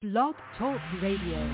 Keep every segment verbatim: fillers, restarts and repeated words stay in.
Blog Talk Radio.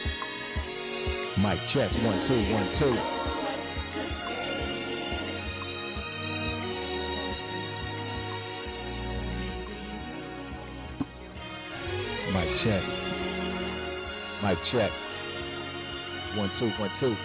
Mic check, one, two, one, two. check. Mic check. One, two, one, two.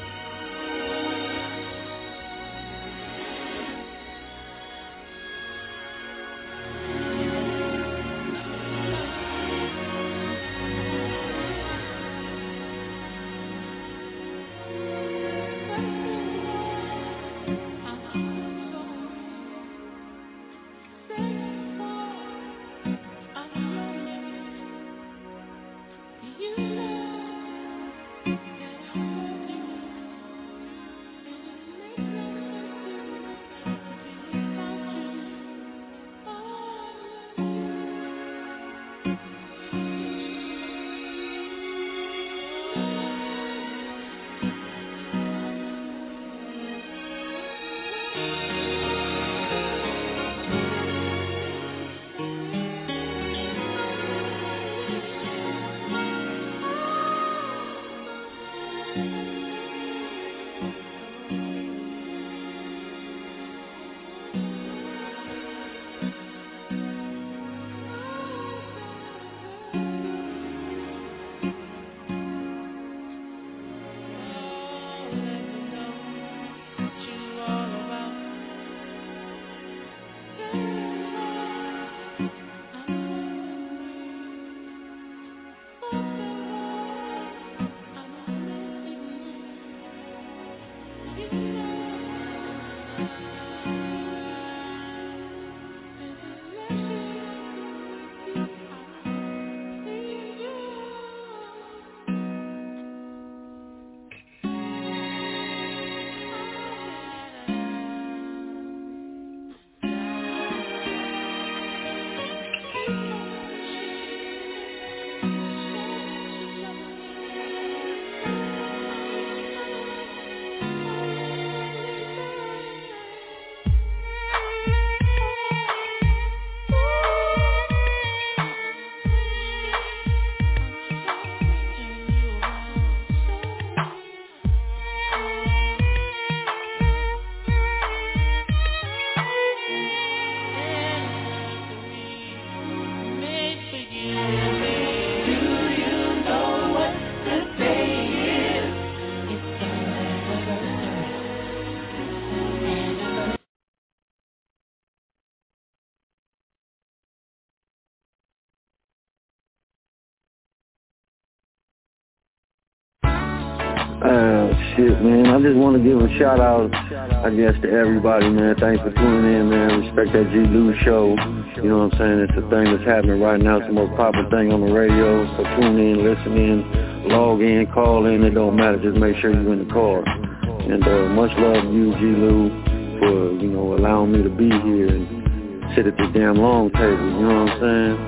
Uh, shit, man. I just want to give a shout out, I guess, to everybody, man. Thanks for tuning in, man. Respect that G. Lou show. You know what I'm saying? It's the thing that's happening right now. It's the most popular thing on the radio. So tune in, listen in, log in, call in. It don't matter. Just make sure you're in the car. And uh, much love to you, G. Lou, for, you know, allowing me to be here and sit at this damn long table. You know what I'm saying?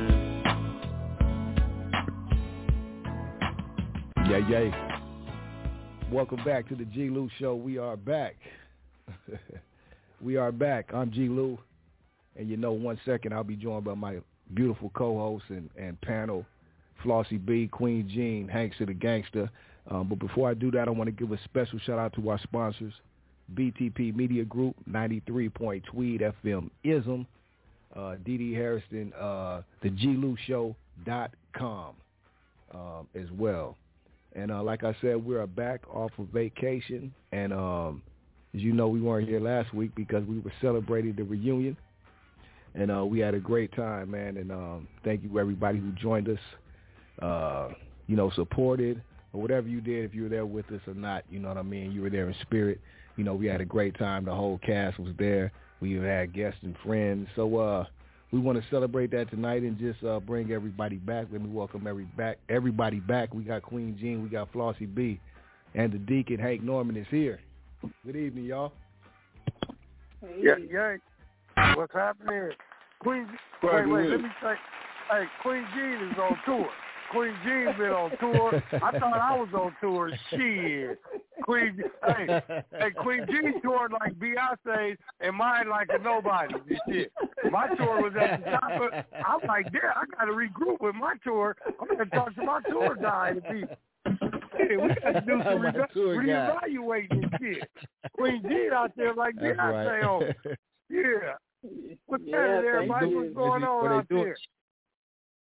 Yeah, yeah. Welcome back to the G. Lou Show. We are back. we are back. I'm G. Lou. And you know, one second I'll be joined by my beautiful co-host and, and panel, Flossie B, Queen Jean, Hanks of the Gangster. Um, but before I do that, I want to give a special shout out to our sponsors, B T P Media Group, ninety-three point Tweed F M Ism, uh, D D Harrison, uh, the G Lou Show dot com um, as well. And uh, like I said, we're back off of vacation. And um, as you know, we weren't here last week because we were celebrating the reunion. And uh, we had a great time, man. And um, thank you, everybody who joined us, uh, you know, supported, or whatever you did, if you were there with us or not. You know what I mean? You were there in spirit. You know, we had a great time. The whole cast was there. We even had guests and friends. So uh, we want to celebrate that tonight and just uh, bring everybody back. Let me welcome every back, everybody back. We got Queen Jean, we got Flossie B, and the Deacon, Hank Norman, is here. Good evening, y'all. Hey. Yeah, yeah. What's happening? Queen, wait, wait, let me say, hey, Queen Jean is on tour. Queen Jean's been on tour. I thought I was on tour. Shit. Queen, hey, hey, Queen Jean toured like Beyonce and mine like a nobody. This shit. My tour was at the top of, I'm like, damn, I got to regroup with my tour. I'm going to talk to my tour guy and be, yeah, we got to do some re- reevaluating this shit. Queen Jean out there like That's Beyonce right. on. Yeah. What's Yeah, happening, everybody? do- What's going is he- on what they out doing? there?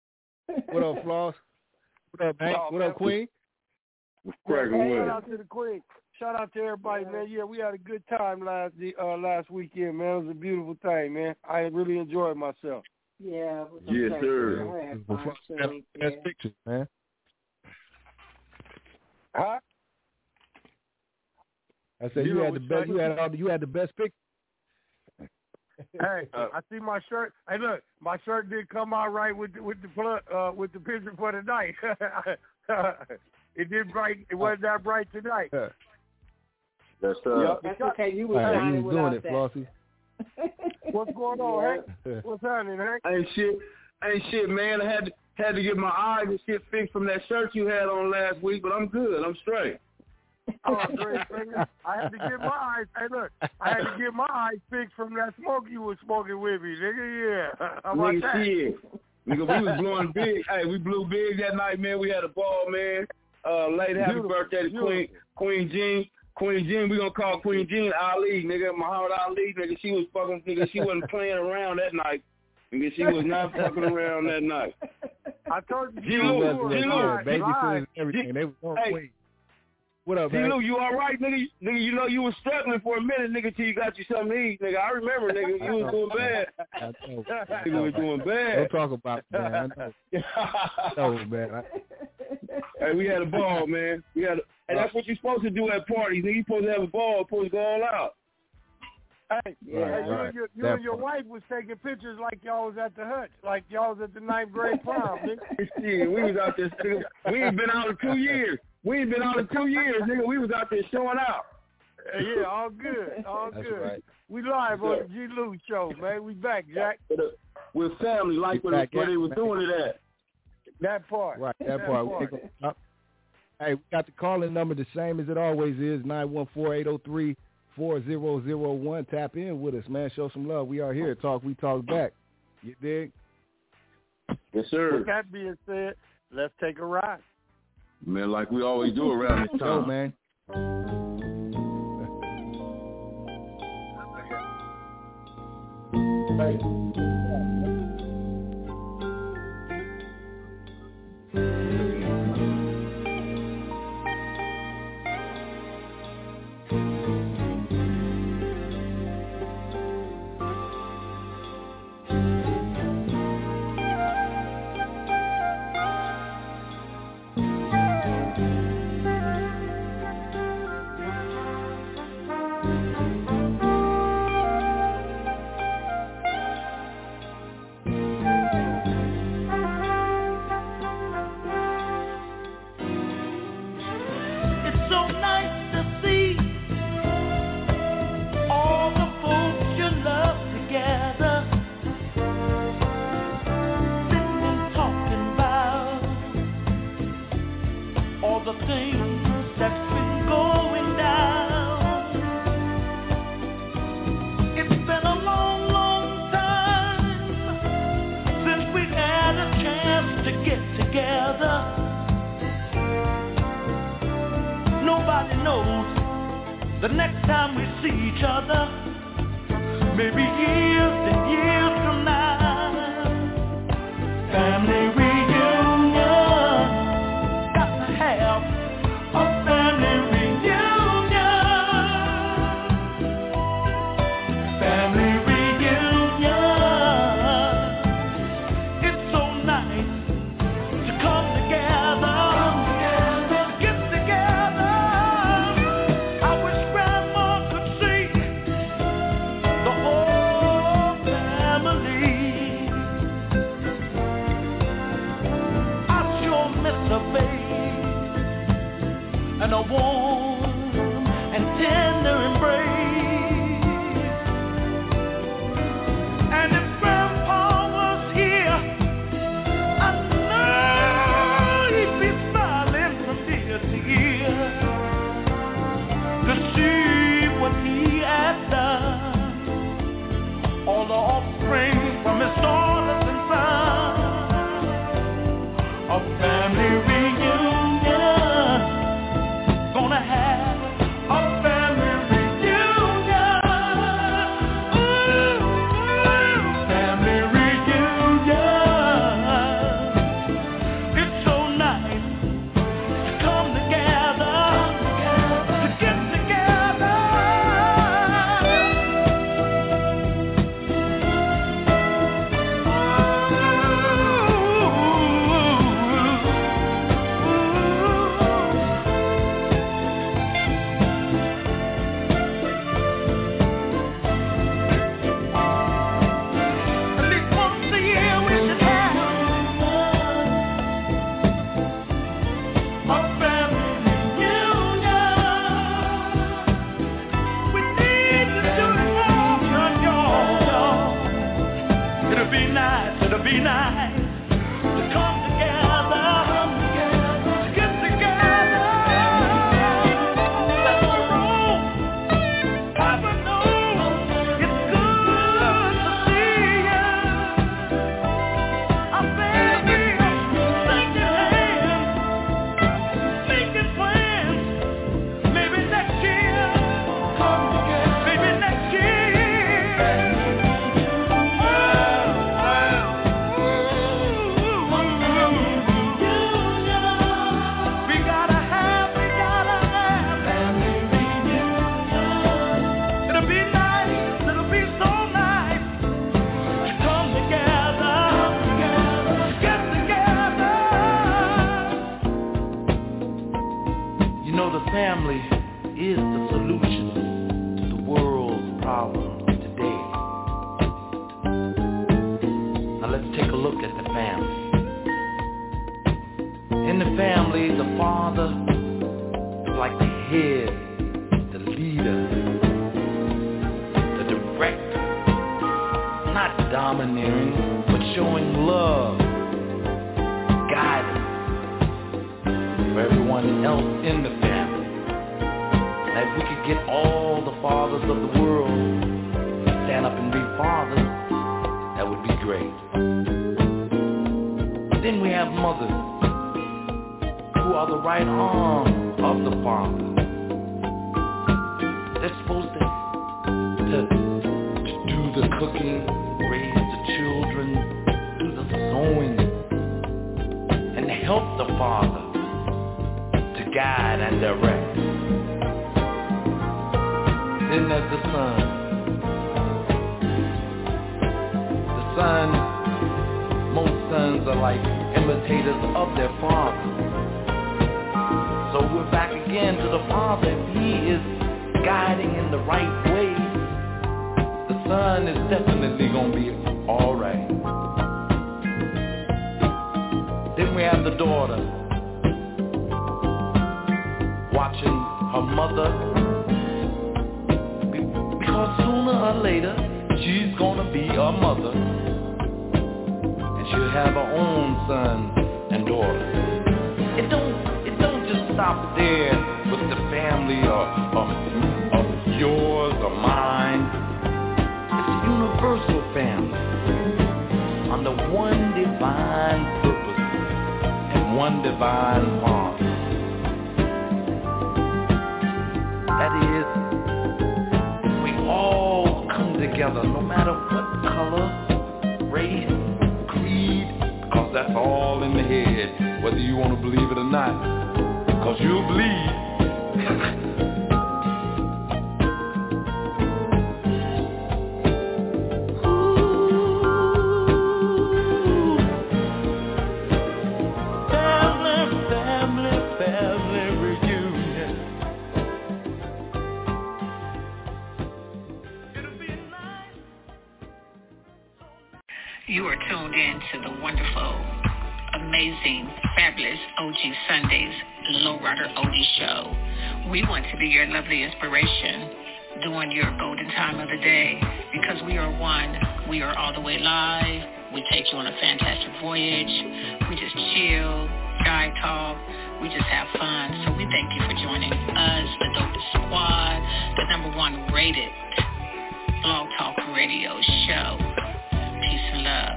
What up, Floss? What up, Hank? What up, Queen? Cracking hey, with shout out to the Queen. Shout out to everybody, man. Yeah, we had a good time last uh, last weekend, man. It was a beautiful thing, man. I really enjoyed myself. Yeah. Yes, sir. Best pictures, man. Huh? I said you, you had the best. You had all. The, you had the best picture. Hey, uh, I see my shirt. Hey, look, my shirt did come out right with the, with the uh, with the picture for the night. It did bright. It wasn't that bright tonight. That's uh. Yep. That's okay. You was right, shining you was doing it, Flossie. What's going on, yeah. Hank? What's happening, Hank? Ain't shit. Ain't shit, man. I had to had to get my eyes and shit fixed from that shirt you had on last week, but I'm good. I'm straight. Oh, great, nigga. I had to get my eyes. Hey, look, I had to get my eyes fixed from that smoke you was smoking with me, nigga. Yeah. How about nigga, that? shit. Nigga, we was blowing big. Hey, we blew big that night, man. We had a ball, man. Uh, late happy Beautiful. birthday to Beautiful. Queen Queen Jean. Queen Jean, we gonna call Queen Jean Ali, nigga. Muhammad Ali, nigga. She was fucking, nigga. She wasn't playing around that night. Nigga, she was not fucking around that night. I told you, G-Lou, G-Lou, babysitters and everything. They was on hey, Queen. What up, man? G-Lou, you all right, nigga? Nigga, you know you was struggling for a minute, nigga, till you got you something to eat, nigga. I remember, nigga, you was doing bad. I know. You was doing bad. Don't talk about it, man. I know. No, man. I... Hey, we had a ball, man. We had, a, and that's what you're supposed to do at parties. Nigga, you supposed to have a ball, supposed to go all out. Hey, Yeah, hey, you right. and your, you That and your wife was taking pictures like y'all was at the hut, like y'all was at the ninth grade prom, nigga. Shit, we was out there. Nigga, we ain't been out in two years. We ain't been out in two years, nigga. We was out there showing out. Yeah, all good, all That's good. right. We live on the G. Lou show, man. We back, Jack. With family, like where, where they was doing it at. That part. Right, that, that part. part. part. Hey, we got the calling number the same as it always is, nine one four, eight oh three, four zero zero one. Tap in with us, man. Show some love. We are here. Talk, we talk back. You dig? Yes, sir. With that being said, let's take a ride. Man, like we always do around this time. Go, man. Hey. The next time we see each other, maybe years and years from now, family reunion, got to have a family reunion, family reunion, it's so nice to come together. Oh be nice to come together, to get together. Let the room have a know it's good to see you. I beg you, shake your hand, make it plans. Maybe next year, come again. Maybe next year. We gotta have, we gotta have family reunion. It'll be nice, it'll be so nice to come together, get together. You know, the family is the solution to the world's problems today. Now let's take a look at the family. In the family, the father is like the head, the leader, the director, not domineering, but showing love, guidance for everyone else in the family. And if we could get all the fathers of the world to stand up and be fathers, that would be great. Then we have mothers, who are the right arm of the father. They're supposed to, to, to do the cooking, raise the children, do the sewing, and help the father to guide and direct. Then there's the son. The son, most sons are like imitators of their father. So we're back again to the father. If he is guiding in the right way, the son is definitely going to be all right. Then we have the daughter, watching her mother, because sooner or later she's going to be a mother, and she'll have her own son and daughter. It don't stop there with the family or, or, or yours or mine. It's a universal family under one divine purpose and one divine Father. That is, we all come together no matter what color, race, creed, because that's all in the head, whether you want to believe it or not. Cause you'll bleed. Family, family, family reunion. It'll be nice. You are tuned in to the wonderful, amazing, fabulous O G Sundays Lowrider Odie Show. We want to be your lovely inspiration during your golden time of the day, because we are one. We are all the way live. We take you on a fantastic voyage. We just chill, guy talk. We just have fun. So we thank you for joining us, the Dopest Squad, the number one rated blog talk radio show. Peace and love.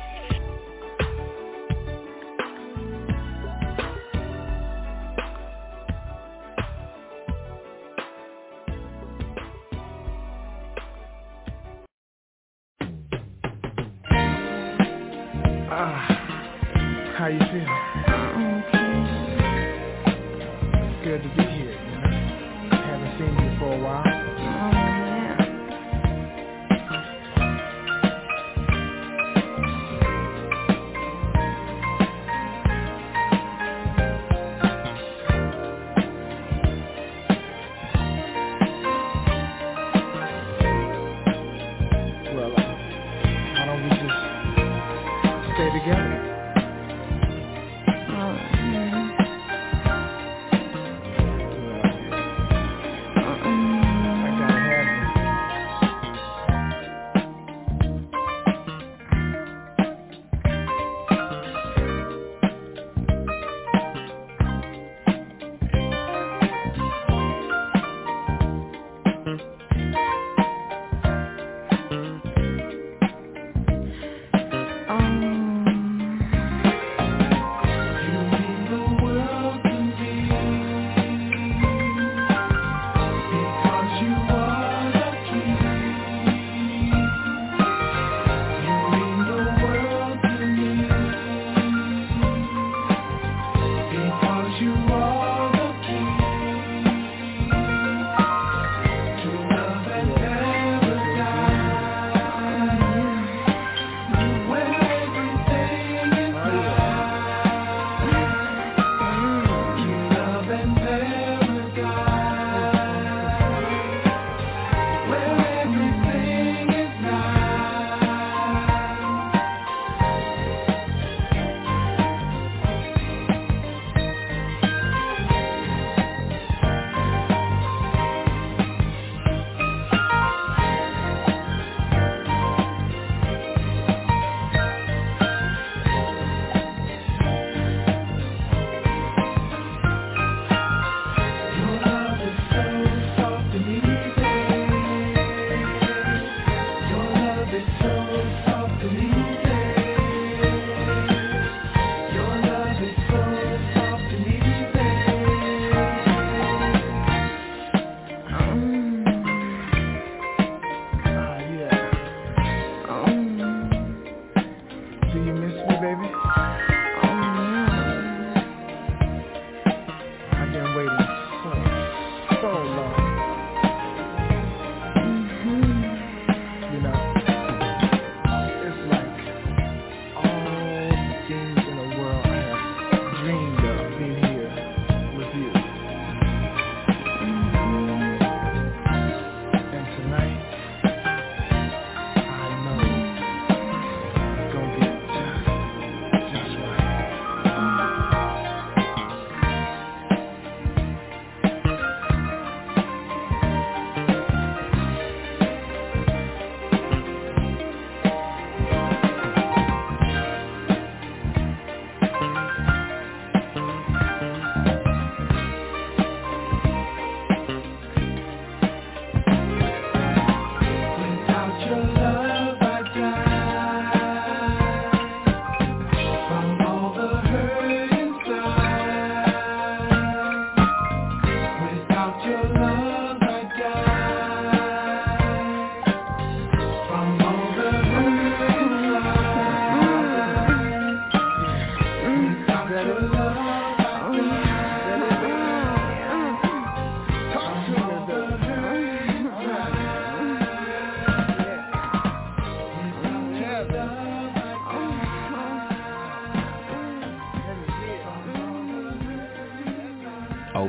How you feel? It's good to be here, you know. Haven't seen you for a while. Well, uh, why don't we just stay together? I gotta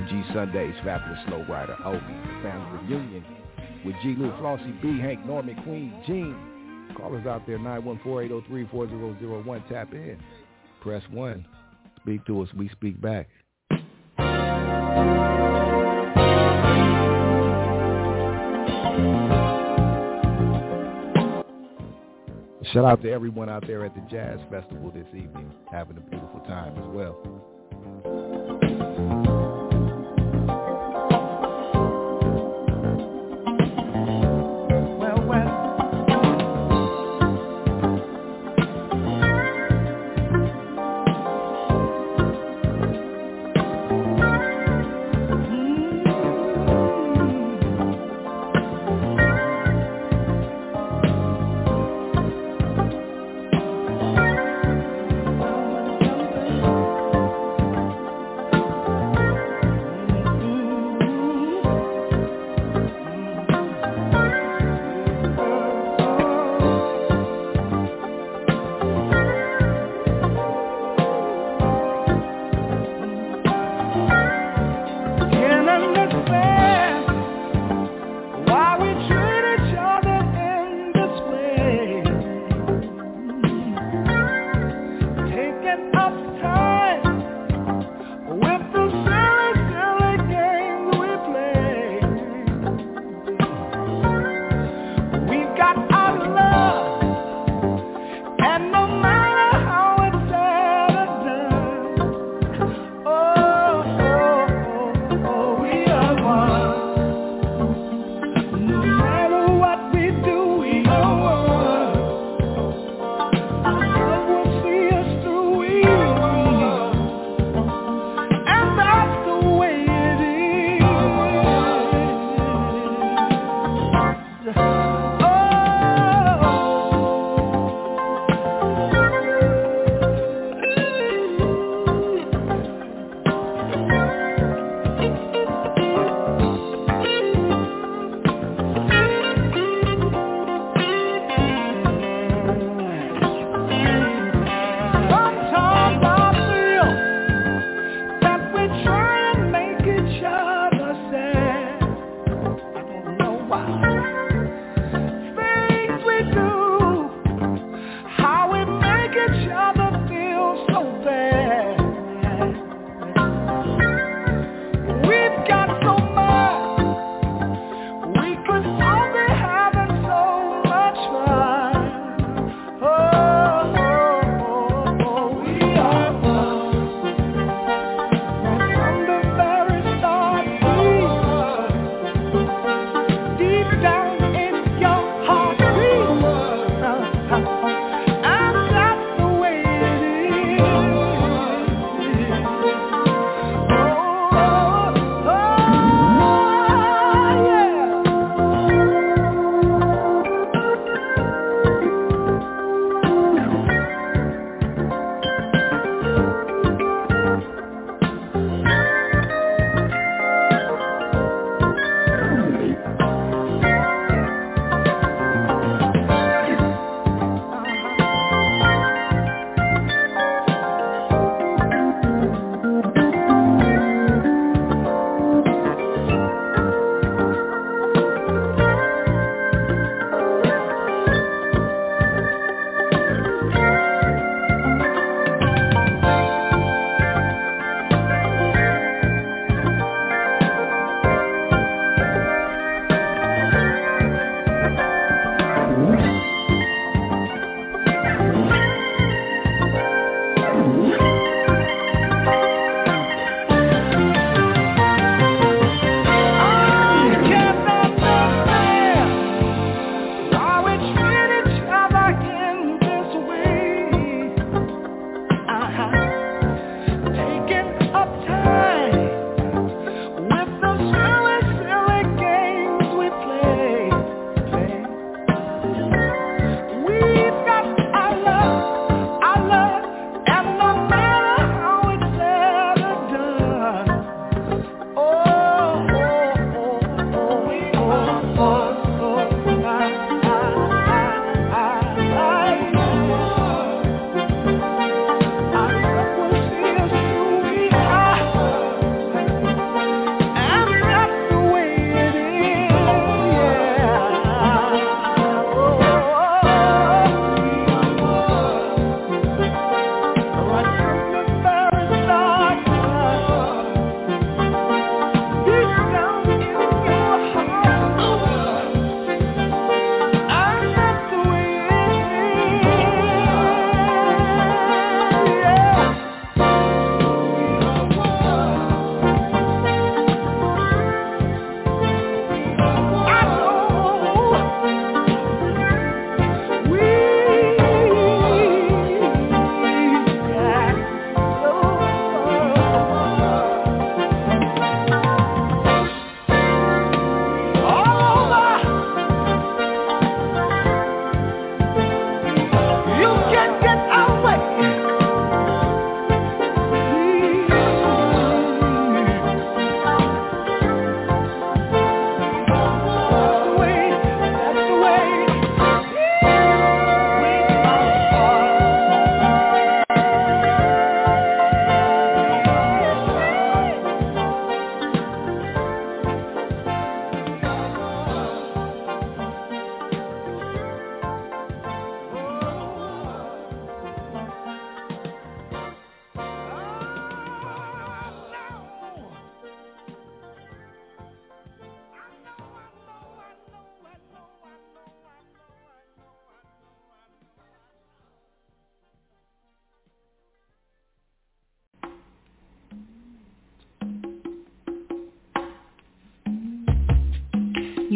G Sundays, Fabulous Lowrider, Ogie, the family reunion with G. Lou, Flossie B, Hank Norman, Queen Jean. Call us out there, nine one four, eight oh three, four oh oh one. Tap in. Press one. Speak to us. We speak back. Shout out to everyone out there at the Jazz Festival this evening, having a beautiful time as well.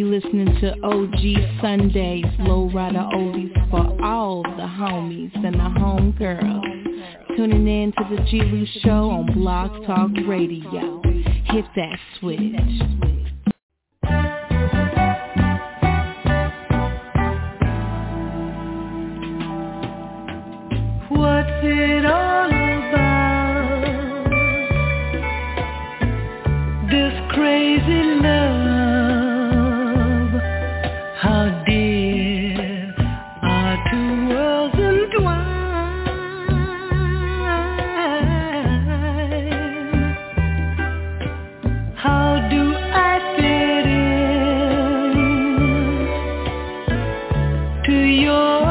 listening to O G Sundays, Lowrider Oldies for all the homies and the homegirls. Tuning in to the G. Lou Show on Blog Talk Radio. Hit that switch. What's it all about? This crazy love. How dear are two worlds entwined? How do I fit in to your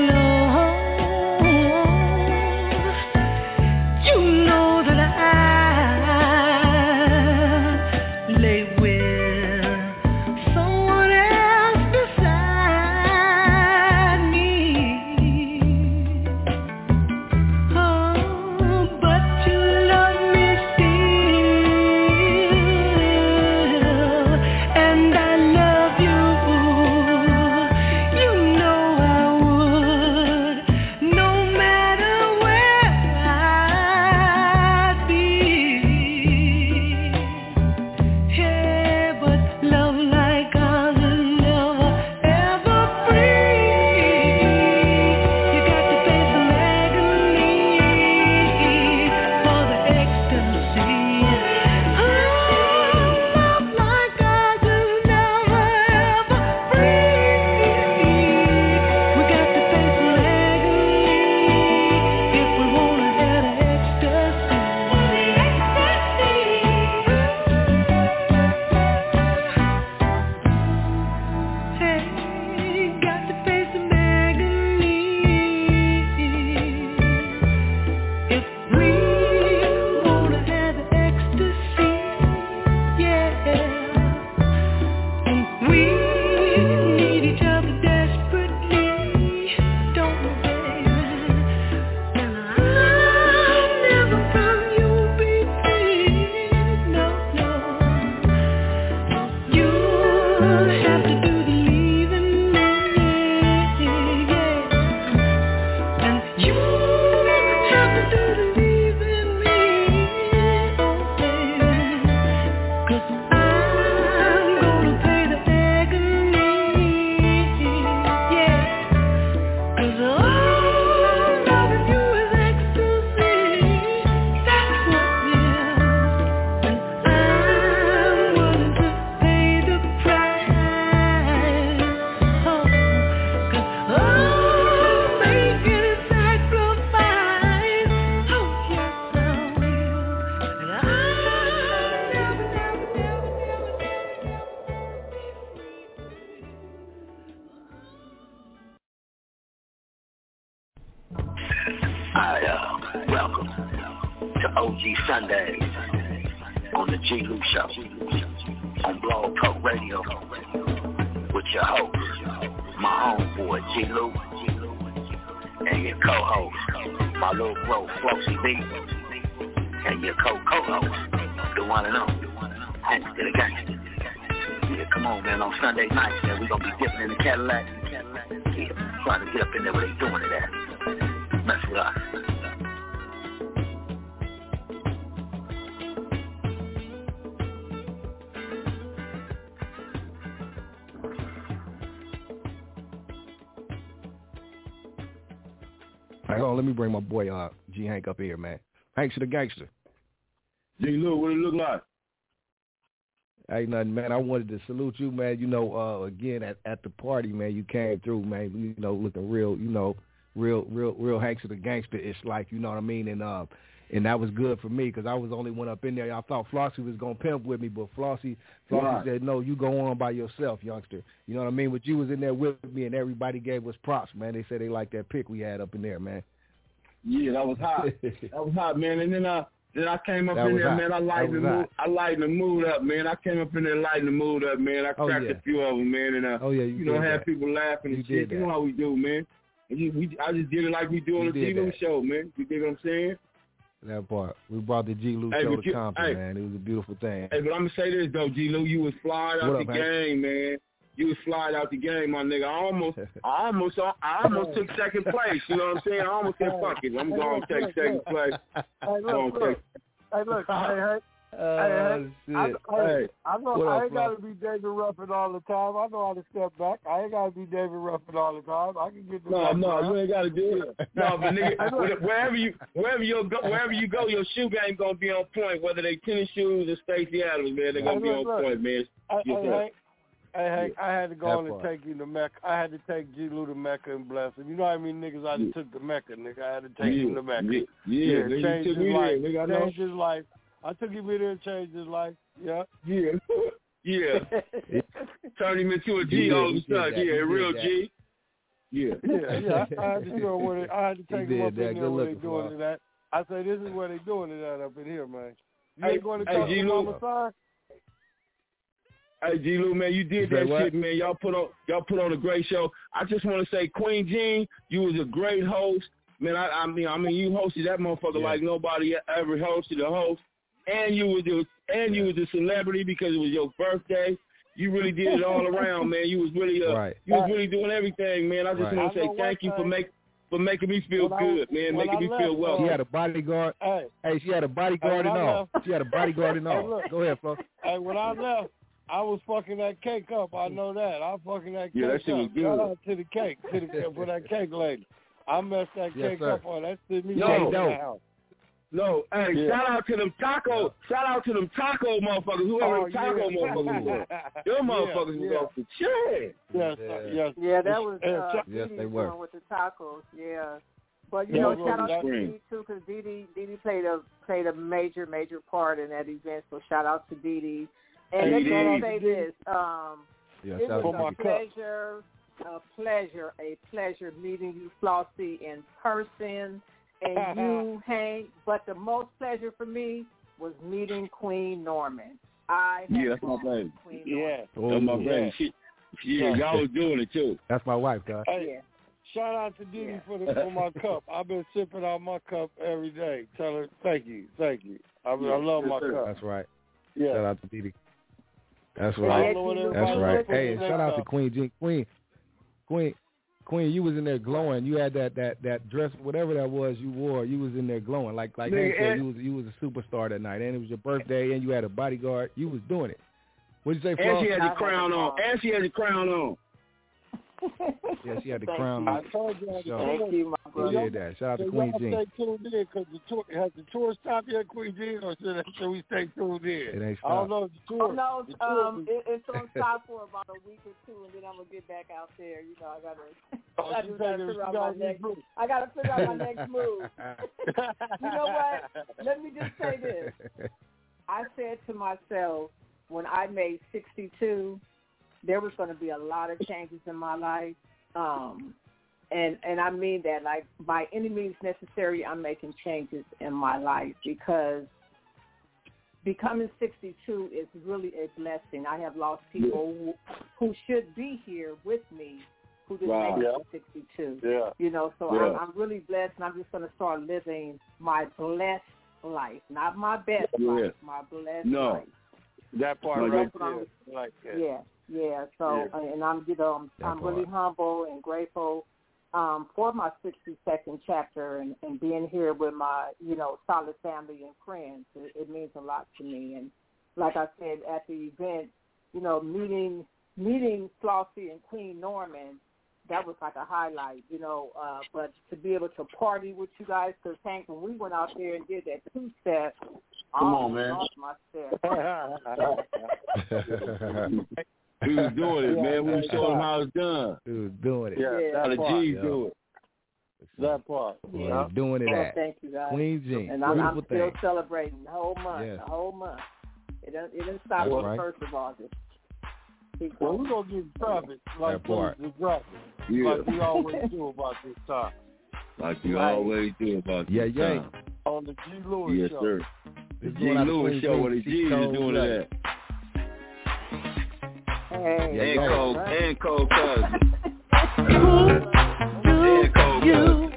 I Sundays on the G. Lou Show on Blog Talk Radio with your host, my homeboy G. Lou, and your co-host, my little bro Flossy B, and your co-co-host, the one and only, Hank to the Gangster. Yeah, come on, man, on Sunday nights, man, we gonna be dipping in the Cadillac. Yeah, trying to get up in there where they doing it at. Mess with us. Hang on, let me bring my boy uh, G Hank up here, man. Hank to the Gangster. G Lou, what it look like? Ain't nothing, man. I wanted to salute you, man. You know, uh, again at, at the party, man. You came through, man. You know, looking real, you know, real, real, real Hank to the Gangster. It's like, you know what I mean, and uh, and that was good for me because I was the only one up in there. I thought Flossie was gonna pimp with me, but Flossie, Flossie right. said, no, you go on by yourself, youngster. You know what I mean? But you was in there with me, and everybody gave us props, man. They said they liked that pick we had up in there, man. Yeah, that was hot. That was hot, man. And then I. Uh... Then I came up that in there, hot. man. I lightened the mood. I lightened the mood up, man. I came up in there, lightened the mood up, man. I cracked oh, yeah. a few of them, man, and uh, oh, yeah, you, you know, had that. people laughing and you shit. You know how we do, man. And you, we, I just did it like we do on the G. Lou show, man. You dig what I'm saying? That part. We brought the G. Lou hey, show to you, Compton, hey, man. It was a beautiful thing. Hey, but I'm gonna say this though, G. Lou, you was fly out what the up, game, man. You was fly out the game, my nigga. I almost, I almost, I almost took second place. You know what I'm saying? I almost said, fuck it, I'm going to take second place. Hey, look, look. Hey, look, hey, hey, uh, hey, hey, I, hey, I know I ain't got to be David Ruffin all the time. I know how to step back. I ain't got to be David Ruffin all the time. I can get the No, no, around. You ain't got to do it. No, but nigga, wherever you, wherever you go, wherever you go, your shoe game gonna be on point. Whether they tennis shoes or Stacey Adams, man, they're gonna hey, be look, on look. point, man. Hey, hey, hey, hey, I had to go on and take you to Mecca. I had to take G. Lou to Mecca and bless him. You know how many niggas I yeah. took to Mecca, nigga? I had to take yeah. him to Mecca. Yeah, yeah, yeah nigga, changed his life. Nigga, I changed his life. I took him in there and changed his life. Yeah. Yeah. Yeah. Turned him into a G yeah, all of a sudden. Yeah, a real that. G. Yeah. Yeah, yeah. I, I had to go where they, I had to take him up in there where they doing it at. I say this is where they doing it at up in here, man. You hey, ain't going to hey, talk G. to Lou. Mama Sar? Hey, G. Lou, man, you did that what? shit, man. Y'all put on y'all put on a great show. I just want to say, Queen Jean, you was a great host. Man, I, I mean, I mean, you hosted that motherfucker yeah. like nobody ever hosted a host. And you was a, and you was a celebrity because it was your birthday. You really did it all around, man. You was really uh, right. you was really doing everything, man. I just right. want to say thank you for make for making me feel when good, I, man. Making I me left, feel welcome. She had a bodyguard. Hey, hey she had a bodyguard hey, and all. Left. She had a bodyguard and all. Hey, look, go ahead, Flo. Hey, when I left, I was fucking that cake up. I know that. I was fucking that cake yeah, that shit up. was good. Shout out to the cake, to the for that cake lady. I messed that yes, cake sir. up on that. That's the no, no. No, hey, yeah. shout out to them taco, yeah. shout out to them taco motherfuckers, whoever oh, them taco yeah. motherfuckers were. Them motherfuckers yeah, was yeah. off the chain. Yes, yeah. yes. Yeah, that was uh, yes, Dee they Dee were. doing with the tacos, yeah. But, you yeah, know, shout out to Dee Dee, too, because Dee Dee, Dee Dee played a, played a major, major part in that event, so shout out to Dee Dee. And let me say this, um, yeah, it was a pleasure, a pleasure, a pleasure meeting you, Flossie, in person. And you, Hank, but the most pleasure for me was meeting Queen Norman. I yeah, that's my baby. Queen yeah, Norman. that's my baby. She, yeah, y'all was doing it too. That's my wife, guys. Hey, yeah. Shout out to Dee Dee yeah. for the for my cup. I've been sipping out my cup every day. Tell her thank you, thank you. I, yeah, I love my cup. That's right. Yeah. Shout out to Dee Dee. That's right. That's right. Hey, and shout out to Queen Jean. Queen, Queen. Queen, you was in there glowing. You had that, that, that dress, whatever that was you wore. You was in there glowing, like like Hank said. You was you was a superstar that night, and it was your birthday, and you had a bodyguard. You was doing it. What'd you say, Flo? And she had the crown on. And she had the crown on. Yeah, she had the crown on. I told you. So, Thank you, my brother. You did that. Shout out to so Queen Jean. Stay tuned in because the tour has the tour stopped yet, Queen Jean, or should, should we stay tuned in? It ain't stopped. I don't know if the tour. Oh, no, the tour um, it, it's gonna stop for about a week or two, and then I'm gonna get back out there. You know, I gotta. Oh, I just gotta figure out my next. I gotta figure out my next move. You know what? Let me just say this. I said to myself when I made sixty-two, there was going to be a lot of changes in my life. Um, and, and I mean that, like, by any means necessary, I'm making changes in my life because becoming sixty-two is really a blessing. I have lost people yeah. who, who should be here with me who didn't wow. make it to sixty-two. Yeah. You know, so yeah. I'm, I'm really blessed, and I'm just going to start living my blessed life, not my best yeah. life, my blessed no. life. That part so right there. Like that. Yeah, yeah. So, yeah. and I'm, you know, I'm, I'm really humble and grateful um, for my sixty-second chapter and, and being here with my, you know, solid family and friends. It, it means a lot to me. And like I said at the event, you know, meeting meeting Flossie and Queen Norman, that was like a highlight, you know. Uh, but to be able to party with you guys, because Hank, when we went out there and did that two-step, Come I on, man. lost my step. We was doing it, man. We was showing them how it's done. We was doing it. Yeah, yeah. How the G's yeah. do it. That part. Yeah, yeah. doing it well, at thank you, guys. Queen Jean. And I'm, I'm still thing. celebrating the whole month. Yes. The whole month. It didn't, it didn't stop That's on right. the first of August. Well, we're going to get traffic like part. this dropping. Yeah. Like we always do about this time. Like you Right. always do about this Yeah, yeah. time. On the G. Lewis Yes, show. sir. The This G. going out to Lewis Queen show Jean. where the She G is told doing us. it at. Hey, Yeah, And yeah. Cole, and Cole Cousin. Who do And Cole you, Cousin.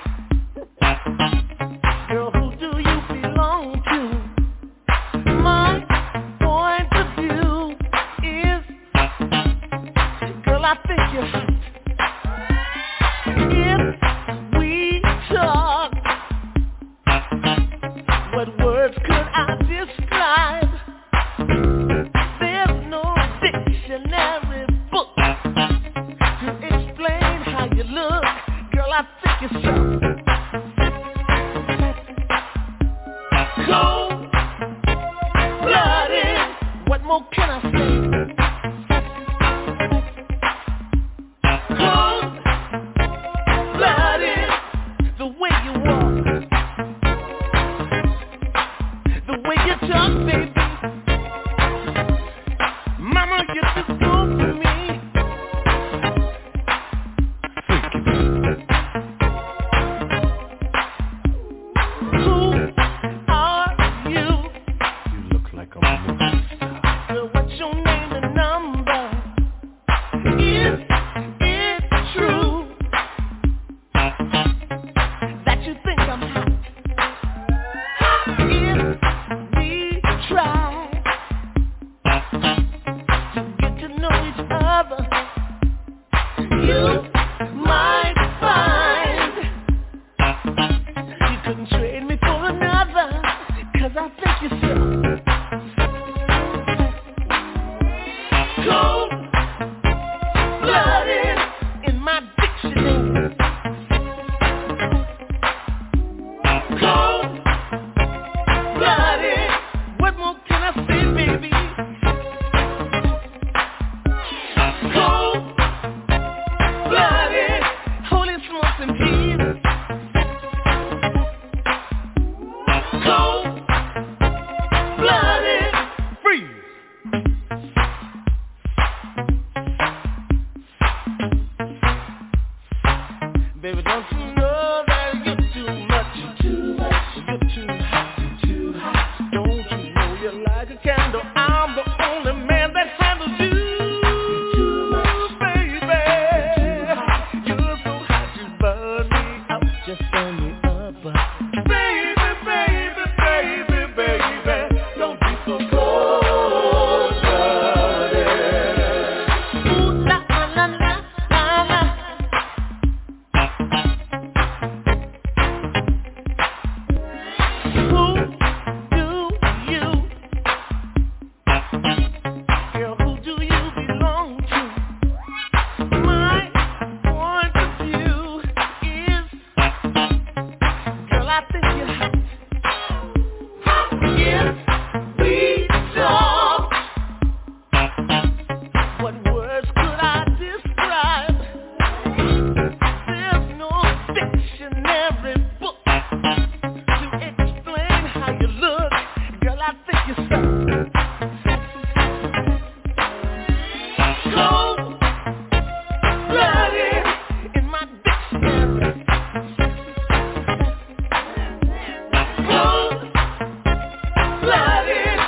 girl, who do you belong to? My point of view is, girl, I think you're hot. If we talk, what words could I describe? There's no dictionary book to explain how you look. Girl, I think you're so cold-blooded. What more can I say? Cold-blooded. The way you walk, the way you talk, baby. Mama, you're too good for me. Who are you? You look like a movie star. Girl, what's your name and number? Is it true that you think I'm hot? If we try to get to know each other, you might find you couldn't trade me for another, 'cause I think you're so cold-blooded in my dictionary. Cold-blooded. What more can I say, baby? Cold-blooded. Holy smokes and peas. Cold-blooded. Freeze. Baby, don't you know that you're too much? You're too much. You're too hot. You're too hot. Don't you know you're like a candle? I'm the only man that handles you. You're too much, baby. You're too hot. You're so hot, you burn me up. Just burn me up. Baby, baby, baby, baby, don't be so cold-blooded. Ooh, la, la, la, la, la. Who do you, girl, who do you belong to? My point of view is, girl, I think you're hot. If we talk, what words could I describe? There's no dictionary book to explain how you look. Girl, I think you're so cold-blooded in my dictionary. Cold-blooded.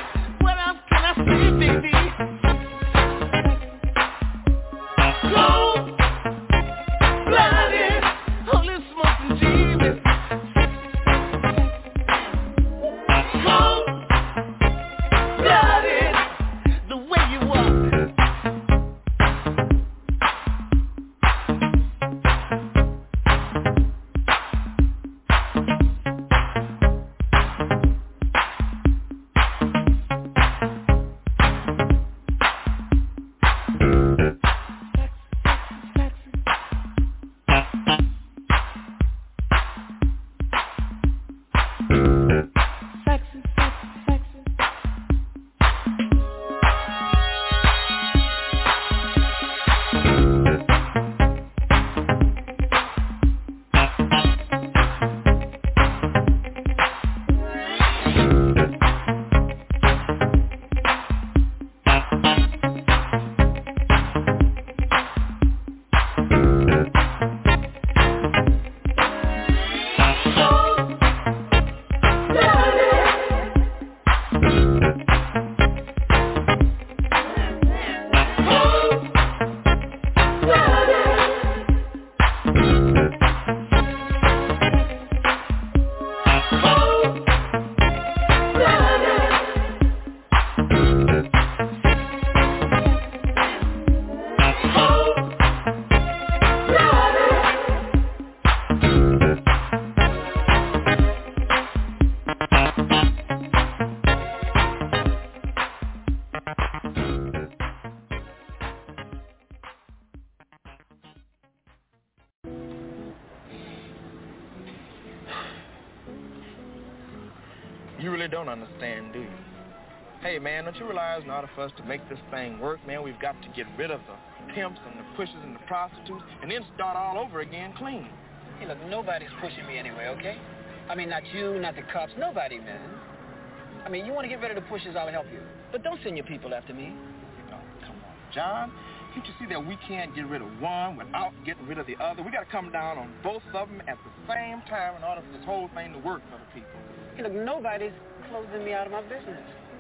really don't understand, do you? Hey, man, don't you realize in order for us to make this thing work, man, we've got to get rid of the pimps and the pushers and the prostitutes and then start all over again clean. Hey, look, nobody's pushing me anyway, okay? I mean, not you, not the cops, nobody, man. I mean, you want to get rid of the pushers, I'll help you. But don't send your people after me. Oh, come on, John. Can't you see that we can't get rid of one without getting rid of the other? We got to come down on both of them at the same time in order for this whole thing to work for the people. Hey, look, nobody's closing me out of my business.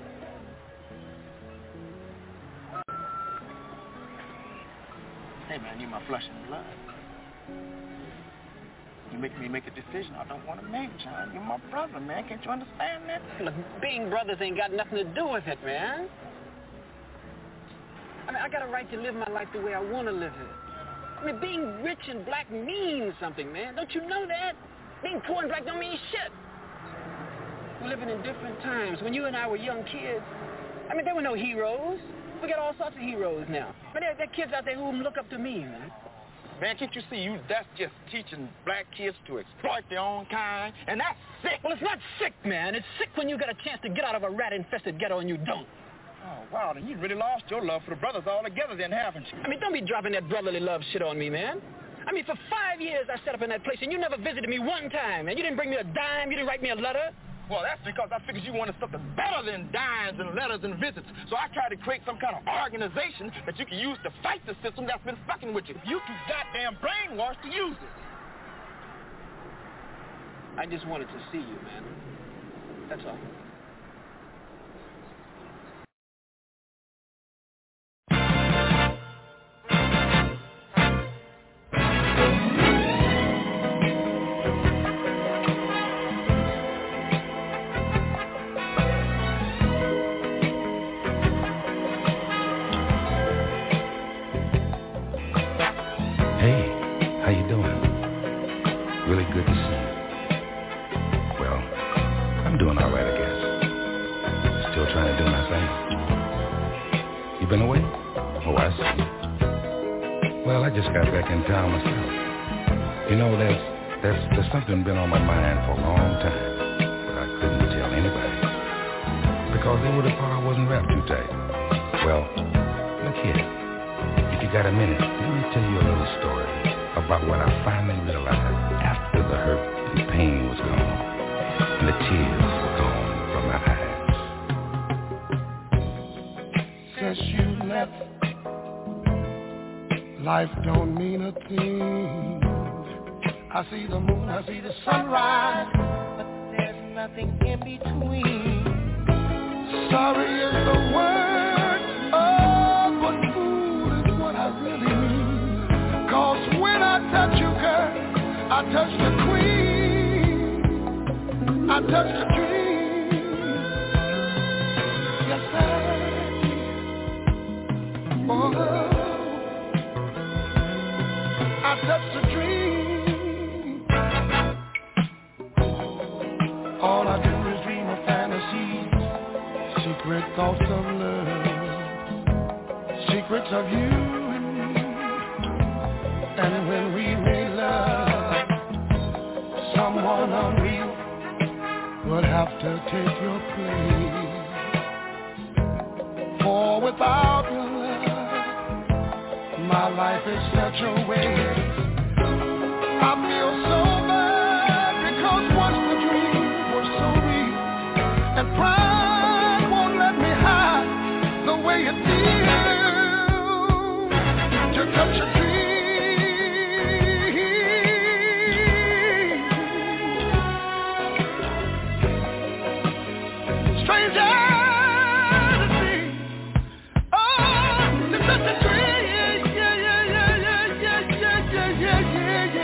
Hey, man, you're my flesh and blood. You make me make a decision I don't want to make, John. You're my brother, man. Can't you understand that? Look, being brothers ain't got nothing to do with it, man. I mean, I got a right to live my life the way I want to live it. I mean, being rich and black means something, man. Don't you know that? Being poor and black don't mean shit. We're living in different times. When you and I were young kids, I mean, there were no heroes. We got all sorts of heroes now. But there, there are kids out there who look up to me, man. Man, can't you see you? That's just teaching black kids to exploit their own kind, and that's sick. Well, it's not sick, man. It's sick when you got a chance to get out of a rat-infested ghetto and you don't. Oh, wow, then you really lost your love for the brothers altogether then, haven't you? I mean, don't be dropping that brotherly love shit on me, man. I mean, for five years I sat up in that place and you never visited me one time, and you didn't bring me a dime, you didn't write me a letter. Well, that's because I figured you wanted something better than dimes and letters and visits. So I tried to create some kind of organization that you can use to fight the system that's been fucking with you. You too goddamn brainwashed to use it. I just wanted to see you, man. That's all. Been on my mind for a long time, but I couldn't tell anybody because they would have thought I wasn't wrapped too tight. Well, look here. If you got a minute, let me tell you a little story about what I finally realized after the hurt and pain was gone and the tears were gone from my eyes. Since you left, life don't mean a thing. I see the moon, I see the sunrise, but there's nothing in between. Sorry is the word, oh, but fool is what I really mean. Cause when I touch you, girl, I touch the queen, I touch the dream. Yes, I did. Oh, I touch the dream. All I do is dream of fantasies, secret thoughts of love, secrets of you and me. And when we made love, someone unreal would have to take your place. For without your love, my life is such a waste. I feel so bad because once the dream and pride won't let me hide the way it feels to touch a dream. Stranger to see, oh, to touch a dream, yeah, yeah, yeah, yeah, yeah, yeah, yeah, yeah,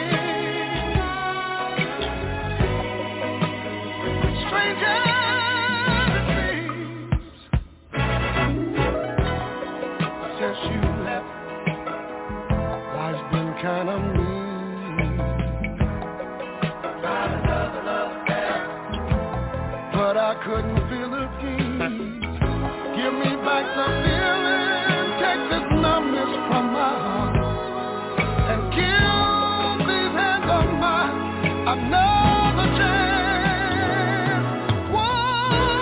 yeah. Stranger. Kind of mean, but I couldn't feel the peace. Give me back the feeling, take this numbness from my heart, and give these hands of mine another chance. Whoa.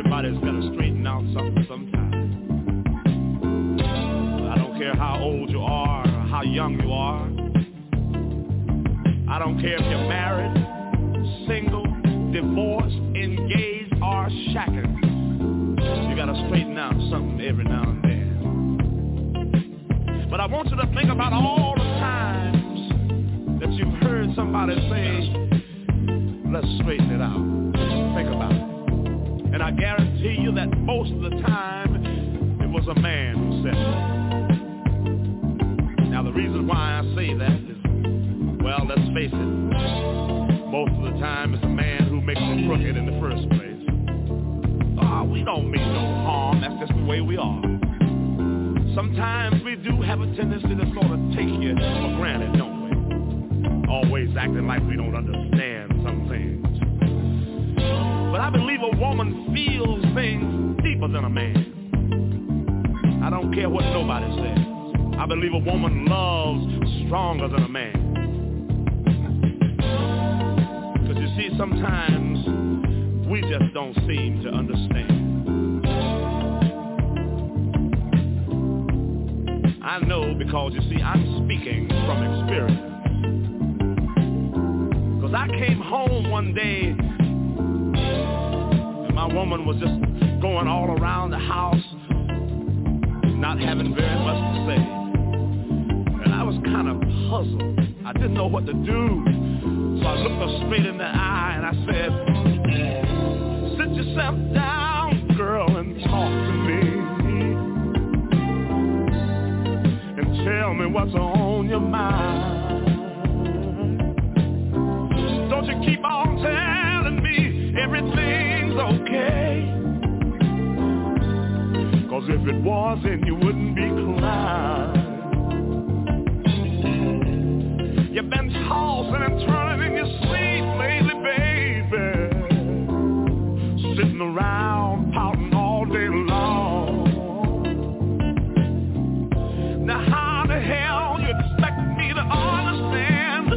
Everybody's got to straighten out something sometime. I don't care how old you are or how young you are. I don't care if you're married, single, divorced, engaged, or shacking. You got to straighten out something every now and then. But I want you to think about all the times that you've heard somebody say, let's straighten it out. Think about it. And I guarantee you that most of the time, it was a man who said it. Now the reason why I say that is, well, let's face it, most of the time it's a man who makes it crooked in the first place. Oh, we don't mean no harm, that's just the way we are. Sometimes we do have a tendency to sort of take you for granted, don't we? Always acting like we don't understand some things. But I believe a woman feels things deeper than a man. I don't care what nobody says. I believe a woman loves stronger than a man. Because you see, sometimes we just don't seem to understand. I know because, you see, I'm speaking from experience. Because I came home one day and my woman was just going all around the house, not having very much to say. And I was kind of puzzled. I didn't know what to do. So I looked her straight in the eye and I said, sit yourself down, girl, and talk to me. Tell me what's on your mind. Don't you keep on telling me everything's okay. Cause if it wasn't, you wouldn't be crying. You've been tossing and turning in your sleep lately, baby. Sitting around pouting all day long. Now how the hell you expect me to understand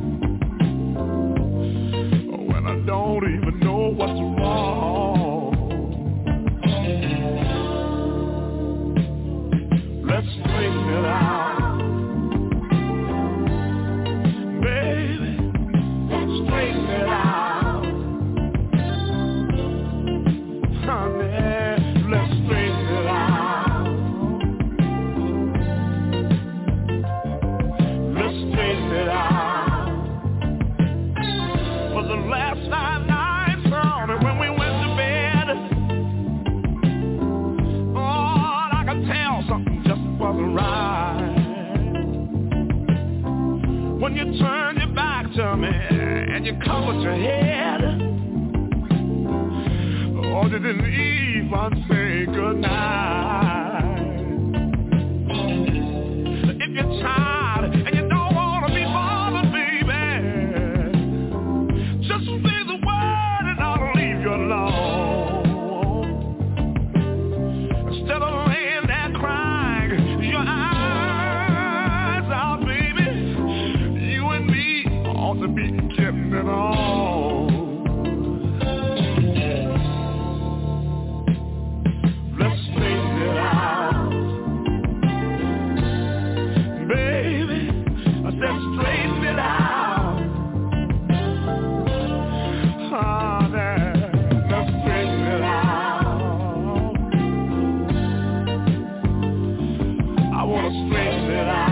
when I don't even know what's wrong? Let's straighten it out, baby. Let's straighten it out, honey. Let's straighten it out. For the last nine nights, honey, when we went to bed, oh, I could tell something just wasn't right. When you turned your back to me and you covered your head, oh, you didn't even say goodnight. If you're tired and you don't want to be bothered, baby, just say the word and I'll leave you alone. Instead of laying there crying your eyes out, baby, you and me ought to be getting it on. Let's straighten it out, baby. I said straighten it out. Straighten it out.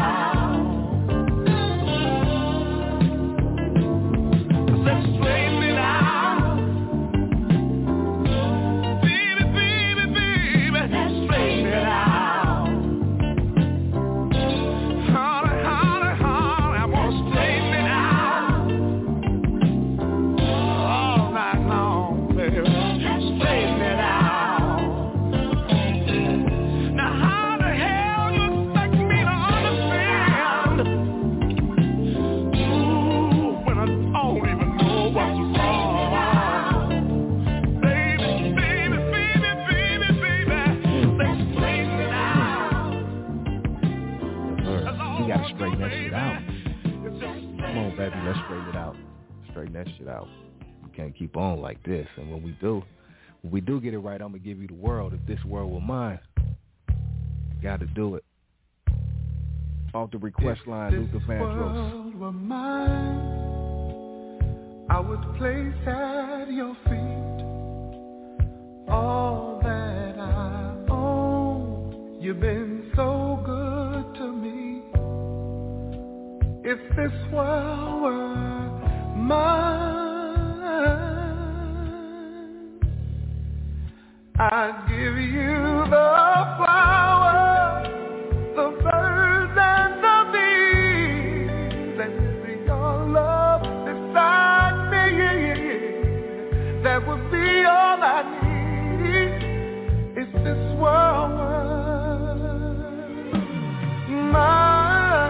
I said straighten it out. Baby, baby, baby, let's straighten it out. Honey, honey, honey, I want to straighten it out. All night long, baby, straighten it out. Now how the hell you expect me to understand ooh, when I don't even know what's wrong? Baby, baby, baby, baby, baby, let's straighten it out. We gotta straighten that shit out. Come on, baby, let's straighten it out. Straighten that shit out. We can't keep on like this. And when we do, If we do get it right, I'm going to give you the world. If this world were mine, got to do it. Off the request if line, Luther Vandross. If this world were mine, I would place at your feet all that I own. You've been so good to me. If this world were mine, I'd give you the flowers, the birds and the bees, and see your love beside me. That would be all I need if this world were mine.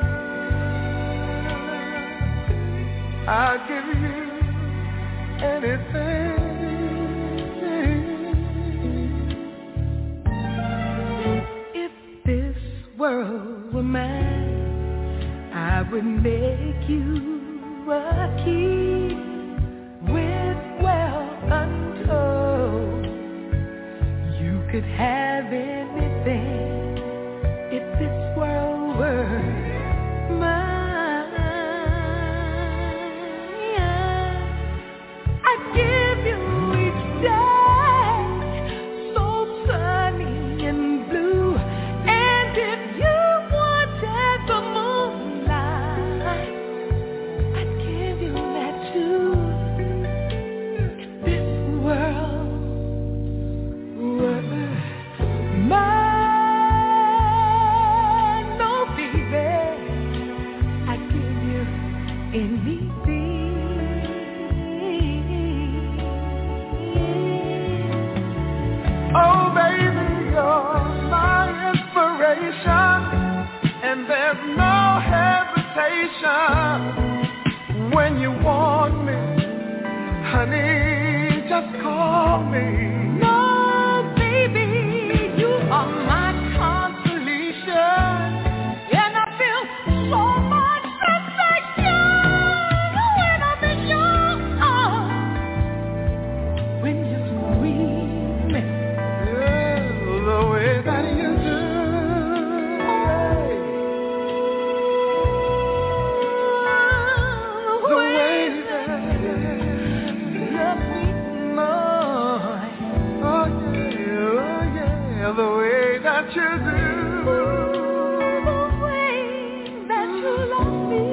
I'd give you anything. If this world were mine, I would make you a key with wealth untold. You could have anything if this world were mine. I'd give you each day so sunny and blue, and if you wanted the moonlight, I'd give you that too. This world were mine, no baby, I'd give you anything. Oh baby, you're my inspiration, and there's no hesitation. When you want me, honey, just call me. No, baby, you are my consolation, and I feel so much perfection when I'm in your arms. When you squeeze me, yeah, the way that you do. The way that you love me more. Oh yeah, oh yeah, the way that you do. The way that you love me.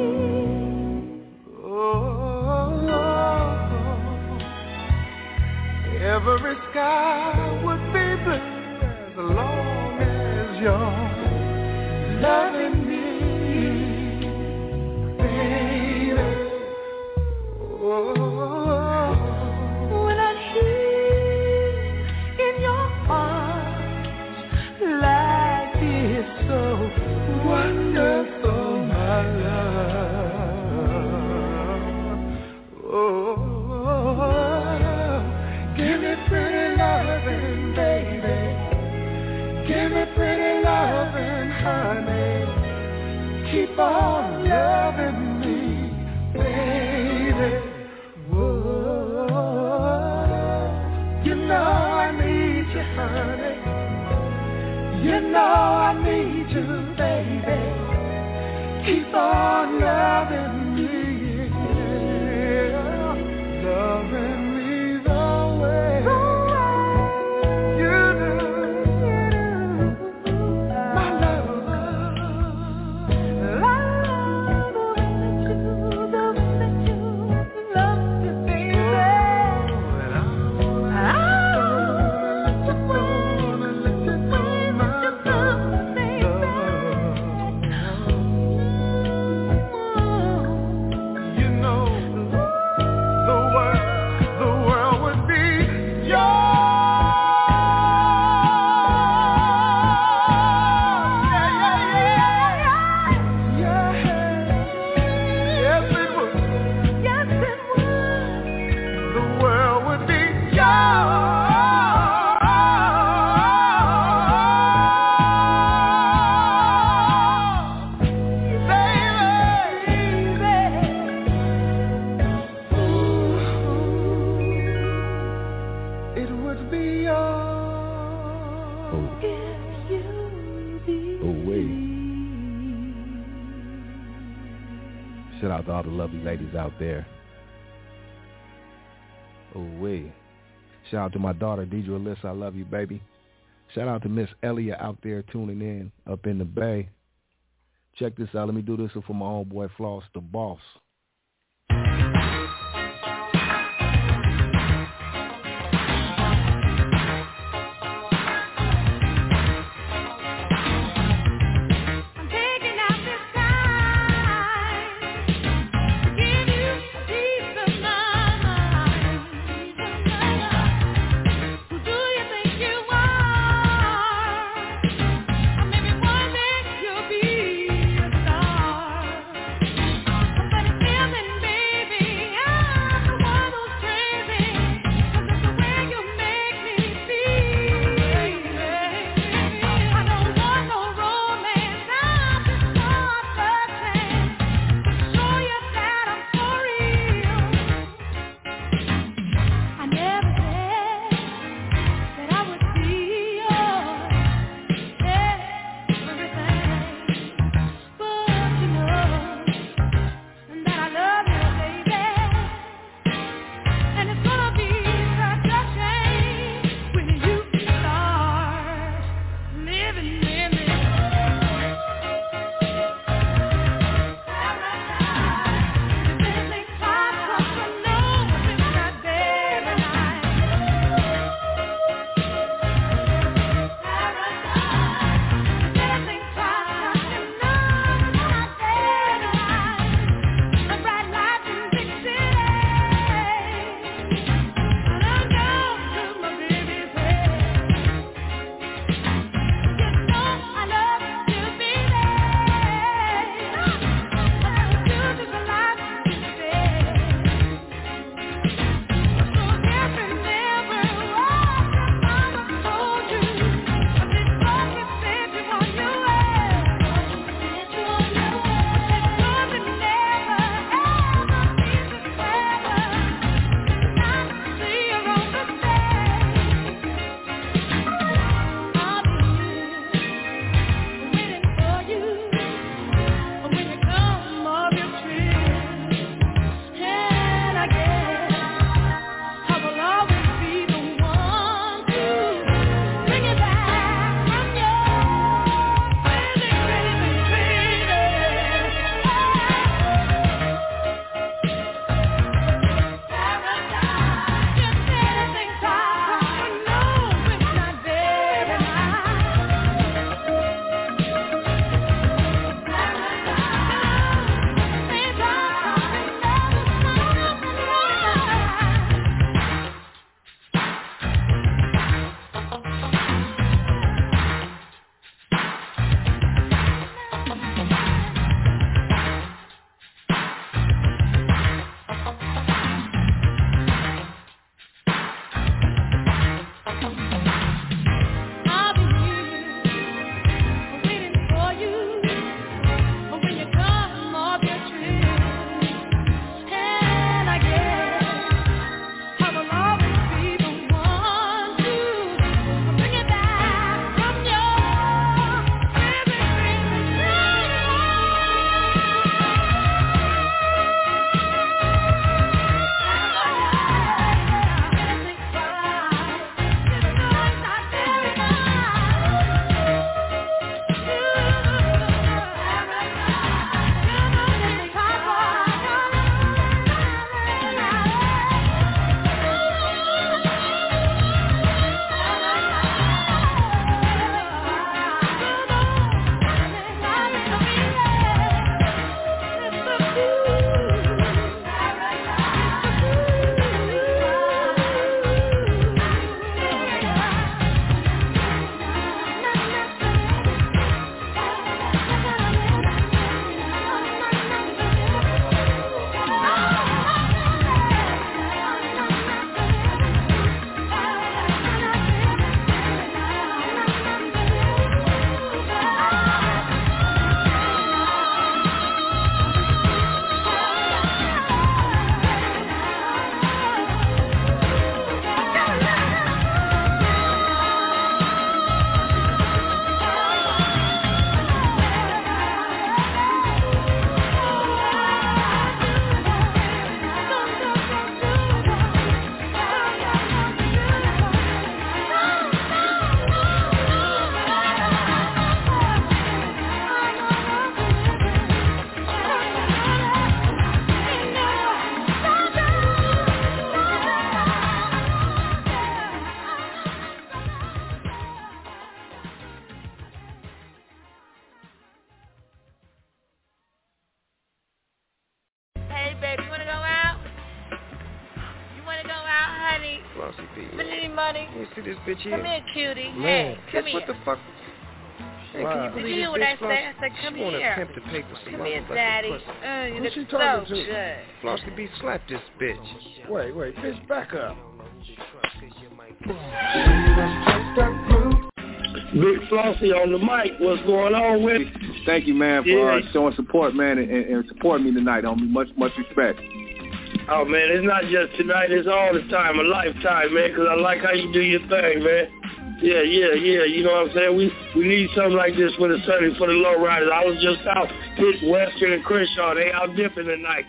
Oh, every sky would be blue as long as you're loving me, baby. Oh, when I hear in your arms like this, so wonderful, my love. Oh, give me pretty loving, baby. Give me pretty loving, honey. Keep on loving me, baby. Whoa, you know I need you, honey. You know I need you, baby. Keep on loving me, loving me the way you do, my love. I love the way that you, the way that you love me, baby. I just wanna let you know my love, baby. Shout out to all the lovely ladies out there. Oh, wait. Shout out to my daughter, Deidre Alyssa. I love you, baby. Shout out to Miss Elliot out there tuning in up in the Bay. Check this out. Let me do this for my old boy, Floss, the boss. Somebody Flossie B. You need money? You see this bitch here? Come here, cutie. Man, Hey, come guess here. what the fuck? Hey, Wow. can you Did believe you hear this what bitch, I said? I Flossie? said, come she wanna here. attempt to pay for some Come here, motherfucking Daddy. pussy. Uh, you Who's look she so talking to? good. Flossie B, slap this bitch. Wait, wait, bitch, back up. Big Flossie on the mic. What's going on with you? Thank you, man, for Yeah. uh, showing support, man, and, and supporting me tonight, homie. Much, much respect. Oh, man, it's not just tonight. It's all the time, a lifetime, man, because I like how you do your thing, man. Yeah, yeah, yeah. You know what I'm saying? We we need something like this for the Sunday, for the low riders. I was just out hit Western and Crenshaw. They out dipping tonight.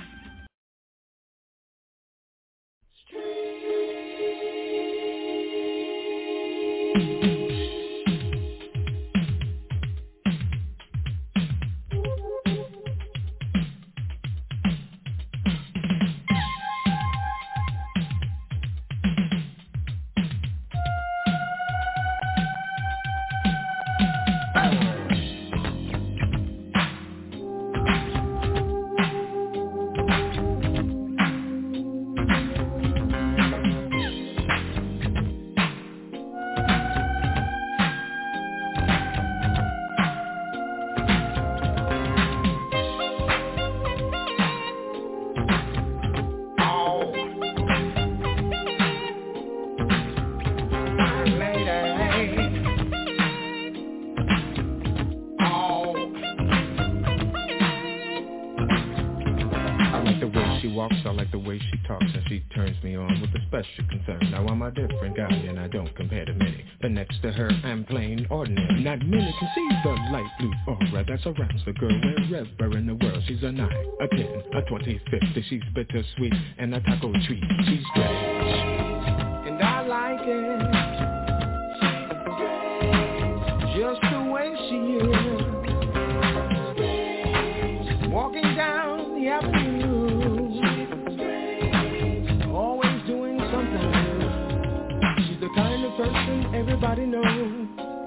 Surrounds the girl wherever in the world. She's a nine, a ten, a twenty, fifty. She's bittersweet and a taco treat. She's strange, and I like it. Just the way she is. Walking down the avenue, always doing something new. She's the kind of person everybody knows.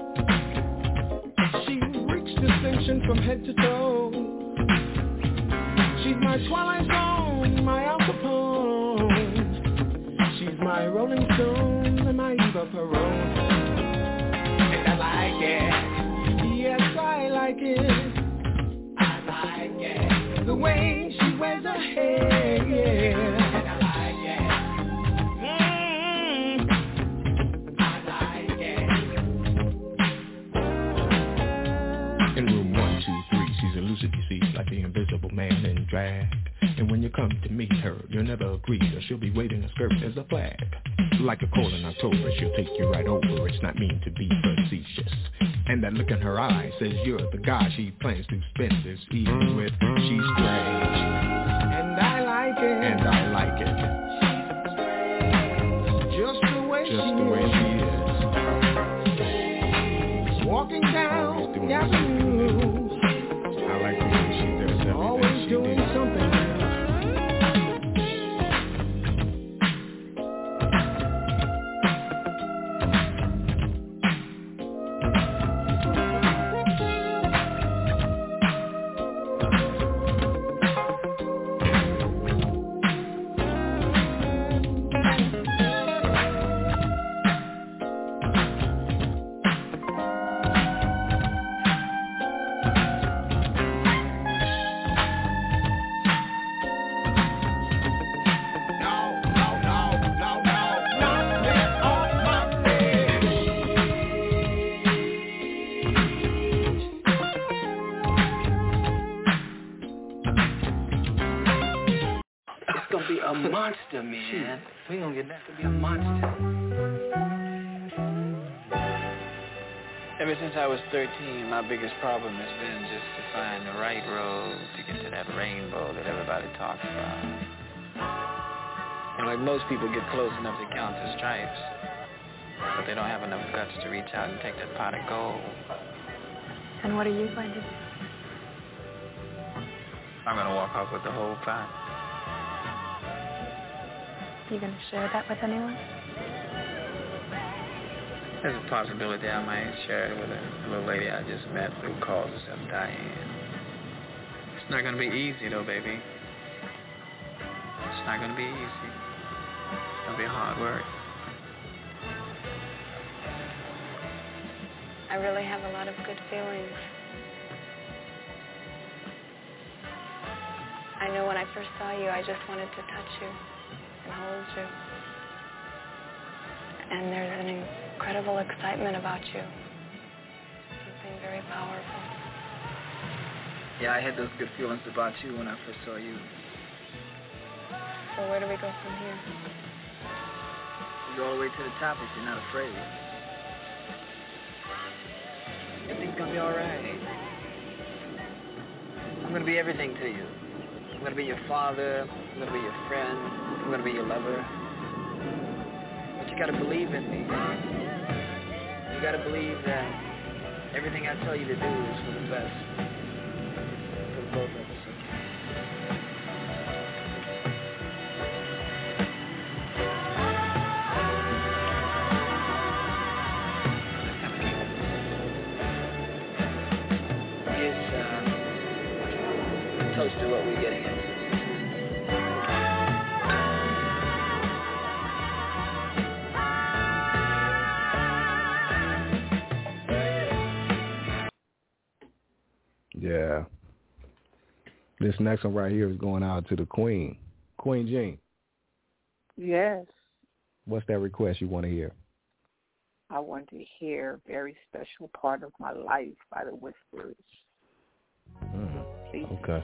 Distinction from head to toe. She's my Twilight Zone, my Al Capone. She's my Rolling Stone and my Eva Peron. And I like it. Yes, I like it. I like it. The way she wears her hair. And I like it. Mm-hmm. I like it. In room one, two, three, she's elusive, you see, like the invisible man in drag. And when you come to meet her, you'll never agree, or she'll be waving a skirt as a flag. Like a cold in October, she'll take you right over. It's not mean to be facetious. And that look in her eye says you're the guy she plans to spend this evening with. She's strange, and I like it. And I like it. Just the way Just she the way is. she is. Walking down the avenue. I like the way she does everything. Always she doing did. something. Monster, man. We ain't gonna get that to be a monster. Ever since I was thirteen, my biggest problem has been just to find the right road to get to that rainbow that everybody talks about. And like most people get close enough to count the stripes, but they don't have enough guts to reach out and take that pot of gold. And what are you going to do? I'm gonna walk off with the whole pot. You gonna share that with anyone? There's a possibility I might share it with a little lady I just met who calls herself Diane. It's not gonna be easy though, baby. It's not gonna be easy. It's gonna be hard work. I really have a lot of good feelings. I know when I first saw you, I just wanted to touch you and hold you. And there's an incredible excitement about you. Something very powerful. Yeah, I had those good feelings about you when I first saw you. So where do we go from here? You go all the way to the top if you're not afraid. Everything's gonna be all right. I'm gonna be everything to you. I'm gonna be your father. I'm gonna be your friend. I'm gonna be your lover. But you gotta believe in me. You gotta believe that everything I tell you to do is for the best. For the both of us. Toast to what we're getting into. Yeah. This next one right here is going out to the Queen. Queen Jean. Yes. What's that request you want to hear? I want to hear a very special part of my life by the Whispers. Mm. Okay.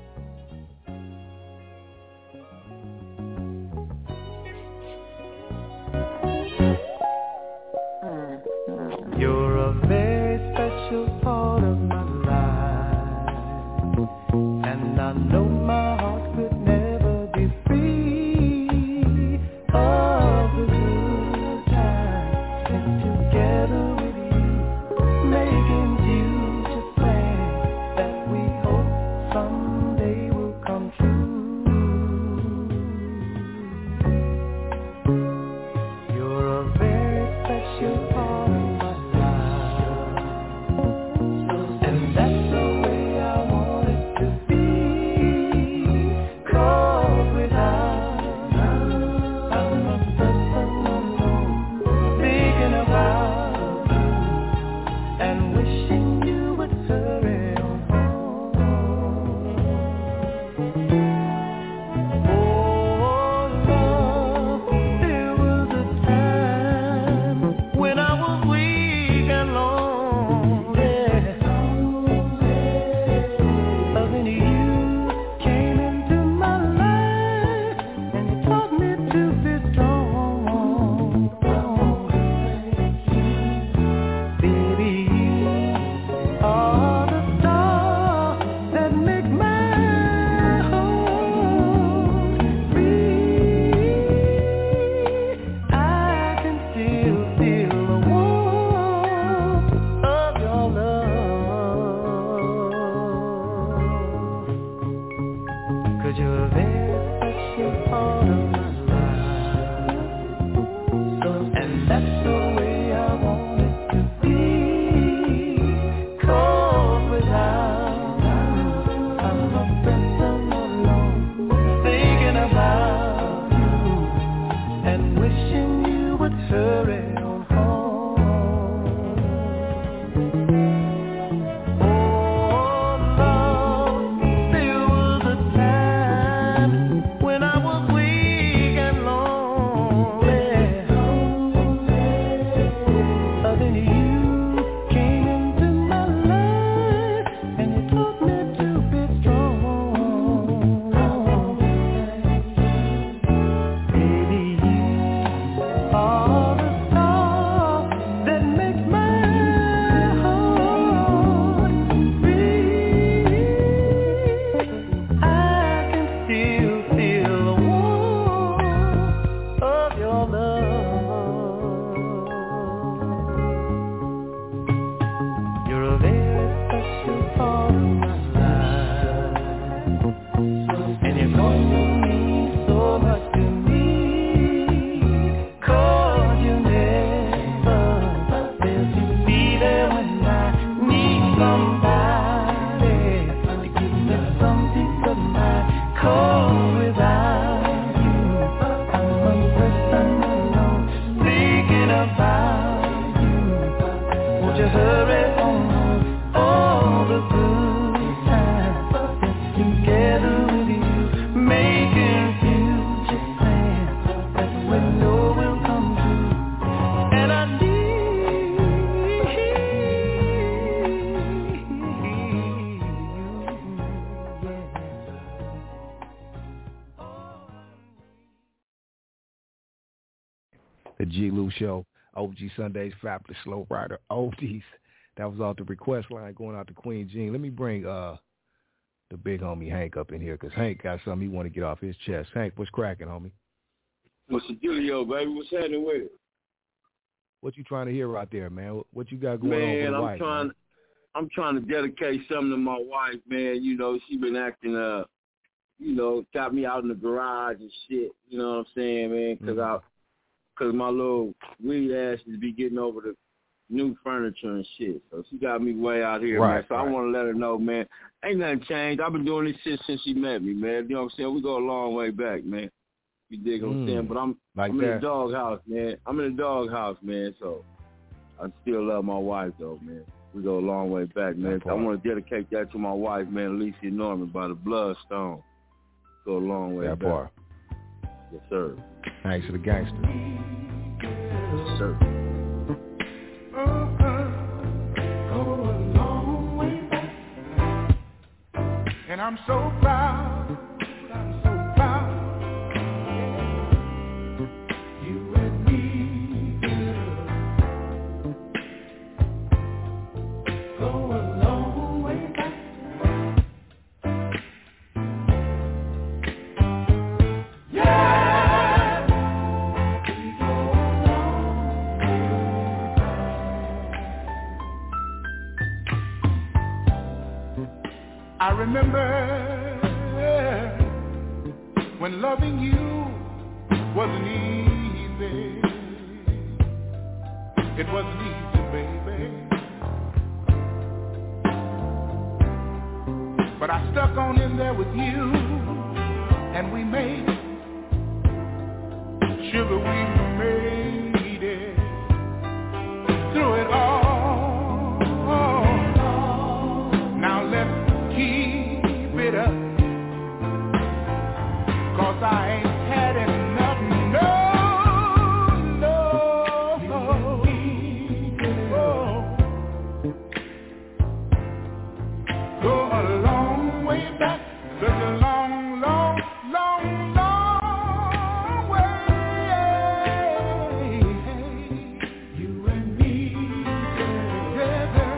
You're a very special part of my life, and I know my heart could never be free of the good times spent together with you, making future plans that we hope someday The G. Lou Show, O G Sundays, Fabulous Slow Rider, Oldies. That was off the request line going out to Queen Jean. Let me bring uh the big homie Hank up in here because Hank got something he want to get off his chest. Hank, what's cracking, homie? What's the dealio, baby? What's happening with it? What you trying to hear out there, man? What you got going man, on with the I'm wife? Trying, man? I'm trying to dedicate something to my wife, man. You know, she been acting, uh, you know, got me out in the garage and shit. You know what I'm saying, man? Because mm-hmm. I, because my little weed ass is be getting over the new furniture and shit. So she got me way out here, right, man. So right. I want to let her know, man, ain't nothing changed. I've been doing this shit since she met me, man. You know what I'm saying? We go a long way back, man. You dig what mm, I'm saying? But I'm, like I'm that. in the doghouse, man. I'm in the doghouse, man. So I still love my wife, though, man. We go a long way back, man. I want to dedicate that to my wife, man, Alicia Norman, by the Bloodstone. Go a long way that back. Part. Yes, sir. Thanks to the gangster. Yes, sir. And I'm so proud, I'm so proud. You and me, girl, go a long way back. Yeah, we go a long way back. I remember when loving you wasn't easy. It wasn't easy, baby. But I stuck on in there with you, and we made it. Sugar, we made it through it all. Now let's keep it up. Cause I ain't had enough, no, no, oh. Go a long way back, such a long, long, long, long way. You and me together.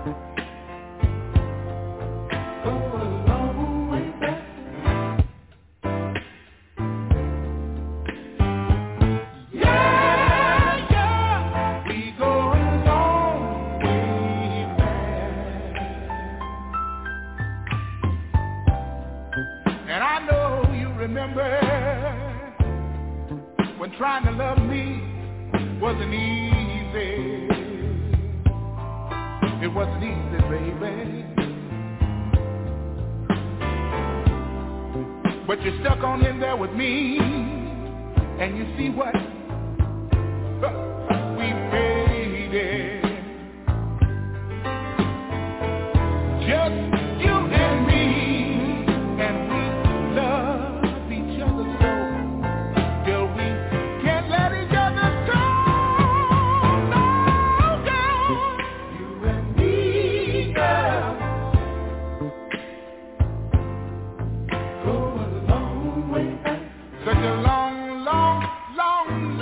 Go a long way back. When trying to love me wasn't easy. It wasn't easy, baby. But you stuck on in there with me, and you see what? We made it. Just you and me, and we love each other so. Till we can't let each other go. No, girl. You and me, girl. Go a long way back. Such a long, long, long,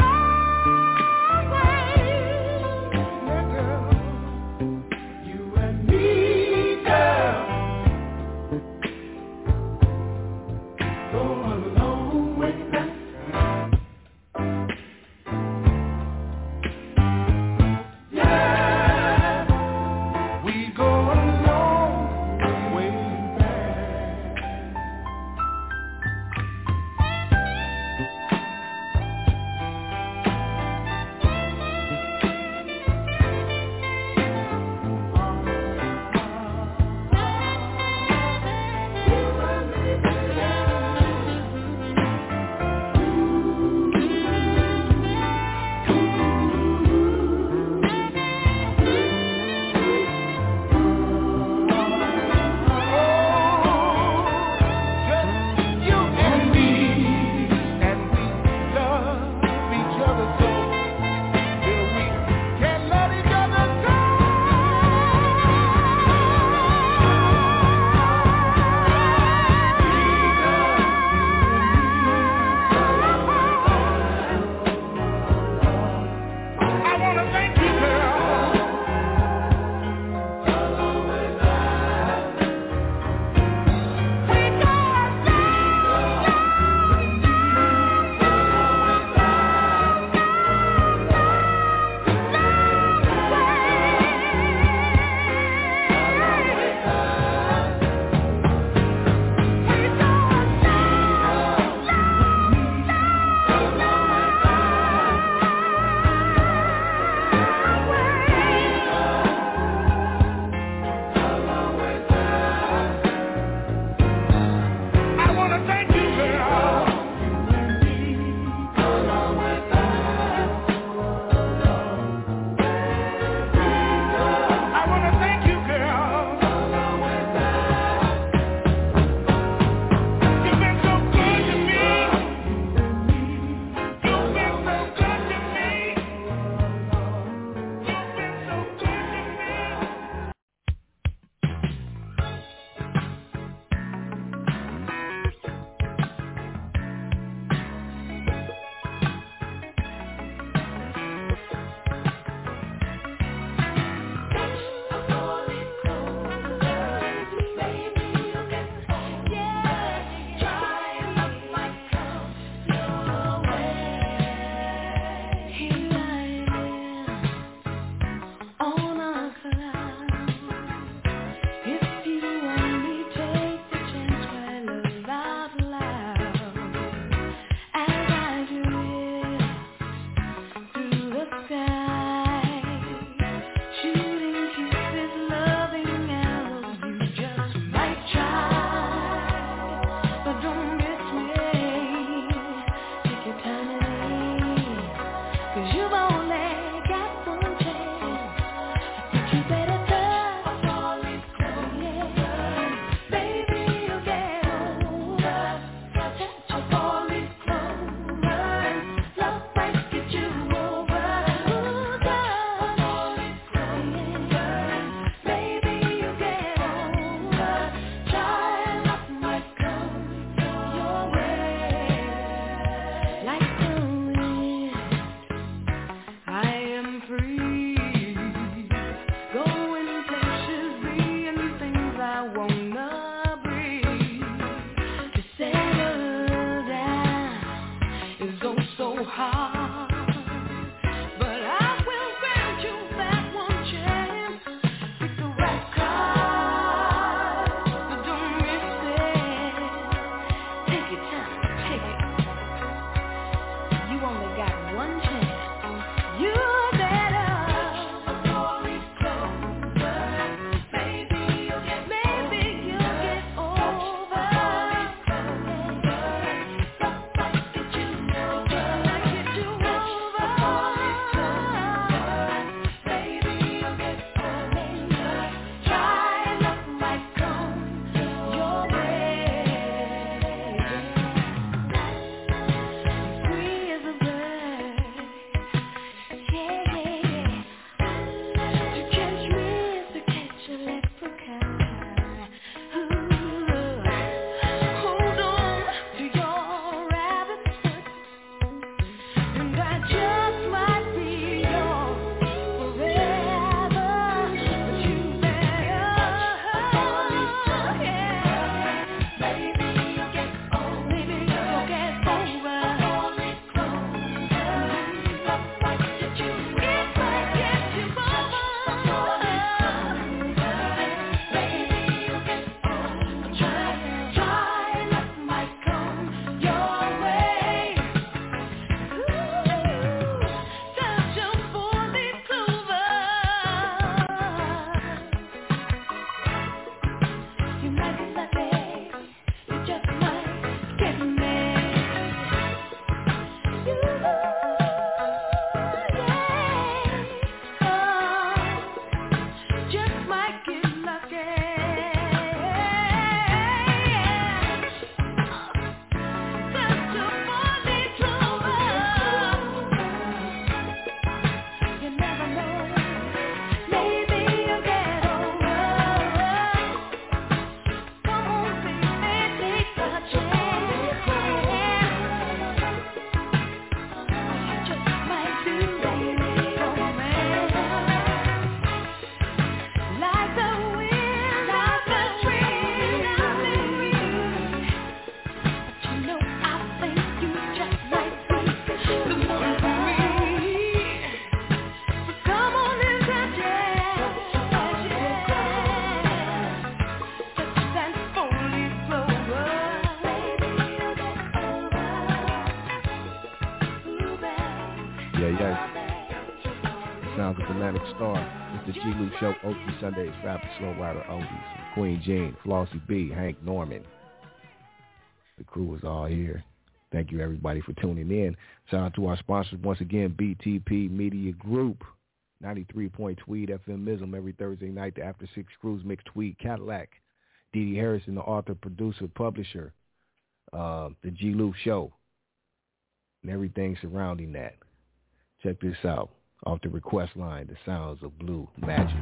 yeah. Sounds of Atlantic Star. It's the G. Lou Show, O G Sundays, Fabulous Slow Rider Oldies. Queen Jean, Flossie B, Hank Norman. The crew is all here. Thank you, everybody, for tuning in. Shout out to our sponsors once again, B T P Media Group, ninety-three point Tweed F M Mism every Thursday night. The After Six Crews mix Tweed Cadillac. Dee Dee Harrison, the author, producer, publisher. Uh, the G. Lou Show. And everything surrounding that. Check this out. Off the request line, the sounds of Blue Magic.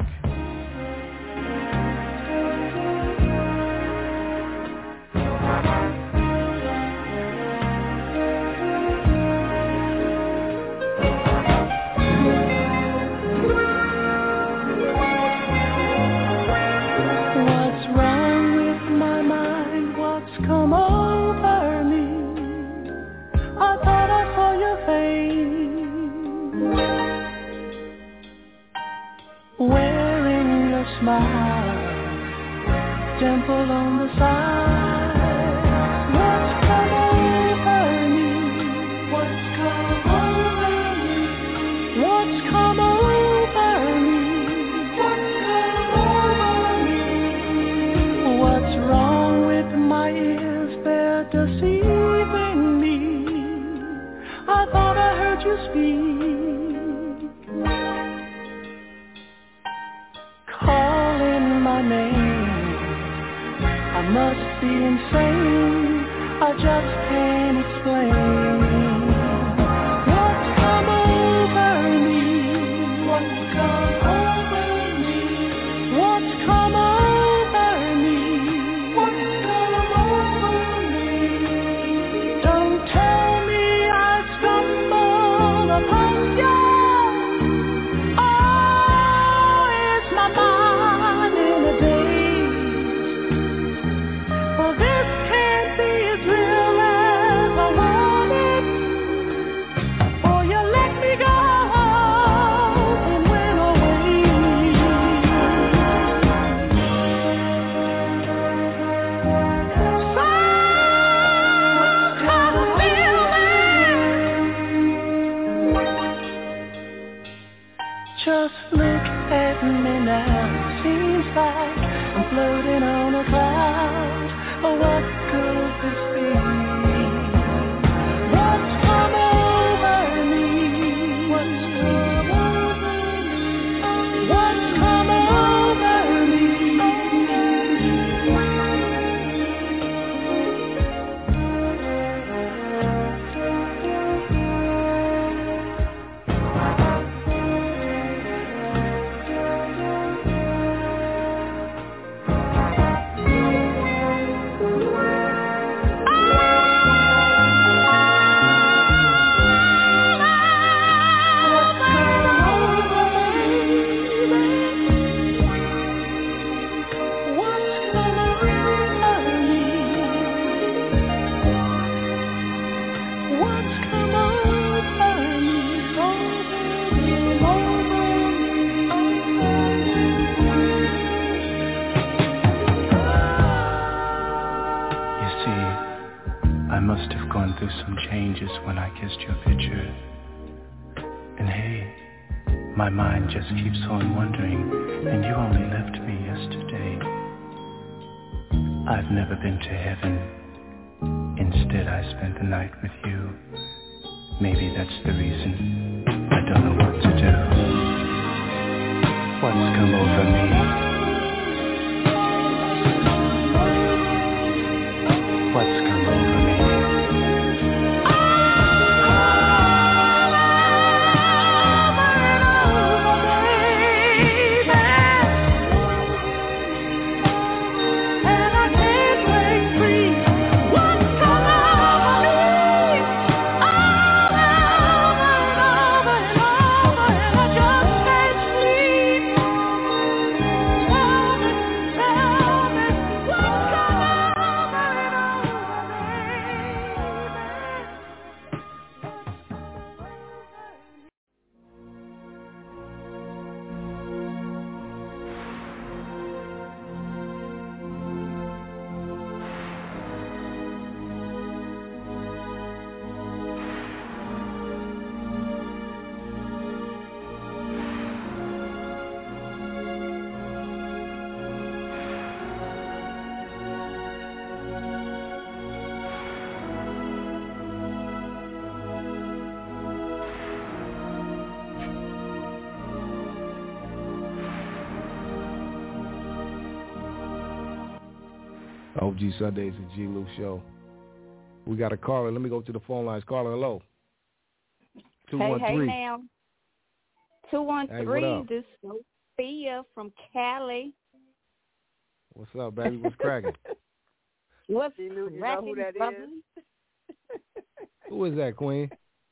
Smile, dimple on the side. What's come over me? What's come over me? What's come over me? What's come over me? What's wrong with my ears? They're deceiving me. I thought I heard you speak. I must be insane, I just can't explain. What's come over me? What's come over me? What's come over me? What's come over me? Don't tell me I stumbled upon you. Oh, it's my mind in a day. Floating on a cloud, oh, what could this be? What's come over me? What's come over me? What's come over me? Some changes when I kissed your picture. And hey, my mind just keeps on wondering, and you only left me yesterday. I've never been to heaven. Instead, I spent the night with you. Maybe that's the reason I don't know what to do. What's come over me? What's come over me? O G Sundays, the G. Lou Show. We got a caller. Let me go to the phone lines. Caller, hello. two one three. Hey, hey, now. two one three, hey, this is Sophia from Cali. What's up, baby? What's cracking? What's you know, you know who that brother? is? Who is that, Queen?